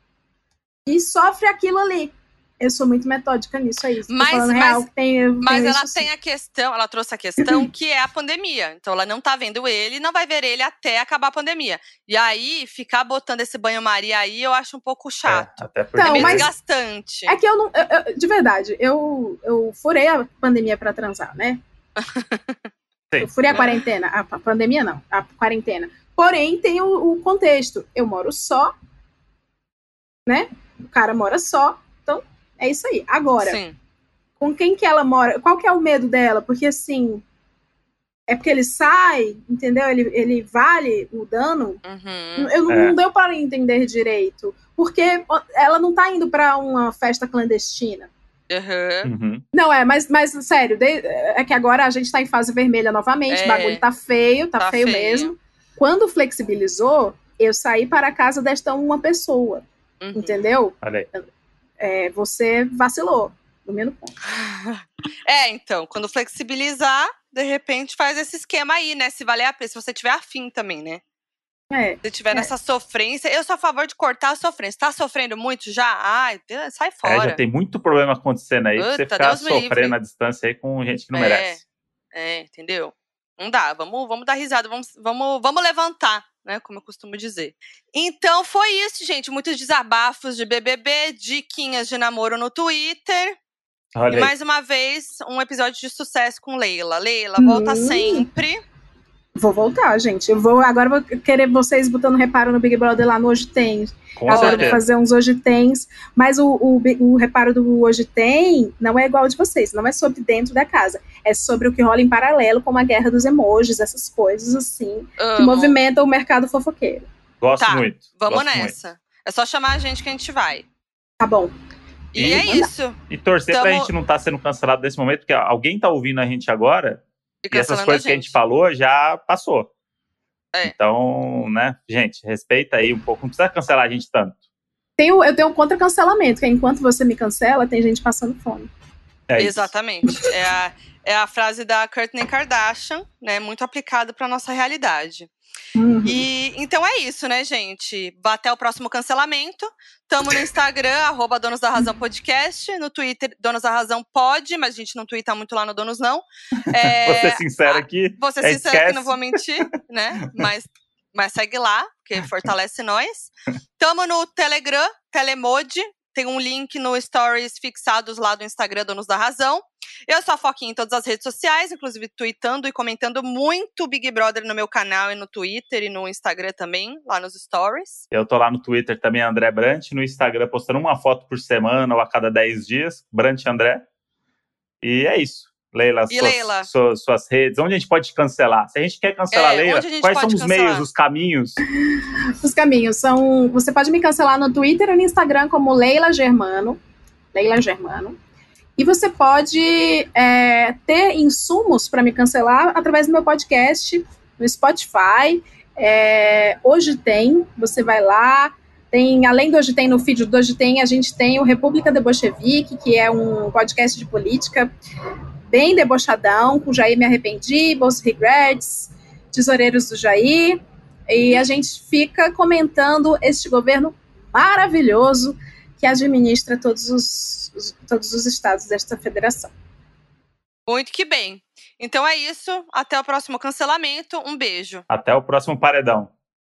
e sofre aquilo ali. Eu sou muito metódica nisso aí. Mas, falando mas, real, tem, mas tem ela isso, tem sim. a questão, ela trouxe a questão que é a pandemia. Então ela não tá vendo ele, não vai ver ele até acabar a pandemia. E aí, ficar botando esse banho-maria aí, eu acho um pouco chato. É, até porque... Então, é meio mas- desgastante. É que eu não. eu- eu- de verdade, eu, eu furei a pandemia pra transar, né? Sim. Eu furei a quarentena. A, a pandemia não, a quarentena. Porém, tem o, o contexto. Eu moro só, né? O cara mora só. Então, é isso aí. Agora, Sim. com quem que ela mora? Qual que é o medo dela? Porque, assim, é porque ele sai, entendeu? Ele, ele vale o dano. Uhum. Eu, não, É. não deu para entender direito. Porque ela não tá indo para uma festa clandestina. Uhum. Uhum. Não, é, mas, mas sério, de- é que agora a gente tá em fase vermelha novamente, É. o bagulho tá feio, tá, Tá feio, feio. mesmo. Quando flexibilizou, eu saí para a casa desta uma pessoa, Uhum. entendeu? Olha aí. É, você vacilou, no mesmo ponto. É, então, quando flexibilizar, de repente faz esse esquema aí, né? Se valer a pena, se você tiver afim também, né? É, Se tiver É. nessa sofrência, eu sou a favor de cortar a sofrência. Tá sofrendo muito já? Ai, Deus, sai É, fora. já tem muito problema acontecendo aí pra você Puta, ficar Deus me sofrendo livre. à distância aí com gente que não É. merece. É, entendeu? Não dá, vamos, vamos dar risada, vamos, vamos, vamos levantar, né? Como eu costumo dizer. Então foi isso, gente. Muitos desabafos de B B B, diquinhas de namoro no Twitter. Olha E aí. mais uma vez, um episódio de sucesso com Leila. Leila, Hum. volta sempre. Vou voltar, gente. Eu vou agora vou querer vocês botando reparo no Big Brother lá no Hoje Tem. Com Eu adoro certeza. fazer uns Hoje Tens, mas o, o, o reparo do Hoje Tem não é igual ao de vocês, não é sobre dentro da casa. É sobre o que rola em paralelo, como a guerra dos emojis, essas coisas assim, que Amo. movimentam o mercado fofoqueiro. Gosto Tá, muito. Vamos gosto nessa. muito. É só chamar a gente que a gente vai. Tá bom. E, E é manda. isso. E torcer pra Tamo- gente não estar sendo cancelado nesse momento, porque alguém tá ouvindo a gente agora E e essas cancelando coisas a que a gente. gente falou já passou. É. Então, né, gente, respeita aí um pouco. Não precisa cancelar a gente tanto. Tenho, eu tenho um contra-cancelamento, que é enquanto você me cancela, tem gente passando fome. É isso. Exatamente. É a, é a frase da Kourtney Kardashian, né? Muito aplicada pra nossa realidade. Uhum. E então é isso, né, gente? Até o próximo cancelamento. Tamo no Instagram, arroba Donos da Razão Podcast. No Twitter, Donos da Razão pode, mas a gente não twitta muito lá no Donos Não. É, Vou ser sincero a- aqui. Vou ser é, sincera que esquece. não vou mentir, né? Mas, mas segue lá, porque fortalece nós. Tamo no Telegram, Telemode. Tem um link no Stories fixados lá do Instagram, Donos da Razão. Eu sou a Foquinha em todas as redes sociais, inclusive tweetando e comentando muito Big Brother no meu canal e no Twitter e no Instagram também, lá nos Stories. Eu tô lá no Twitter também, André Brant. No Instagram, postando uma foto por semana ou a cada dez dias. Brant André. E é isso. Leila, E suas, Leila? Suas, suas redes. Onde a gente pode te cancelar? Se a gente quer cancelar É, Leila, onde a gente quais são pode os cancelar? meios, os caminhos? Os caminhos são... Você pode me cancelar no Twitter ou no Instagram como Leila Germano. Leila Germano. E você pode é, ter insumos para me cancelar através do meu podcast no Spotify. É, Hoje Tem, você vai lá. Tem, além do Hoje Tem, no feed do Hoje Tem, a gente tem o República de Bolchevique, que é um podcast de política bem debochadão, com Jair Me Arrependi, Bolsa Regrets, Tesoureiros do Jair. E a gente fica comentando este governo maravilhoso que administra todos os, os, todos os estados desta federação. Muito que bem. Então é isso. Até o próximo cancelamento. Um beijo. Até o próximo paredão.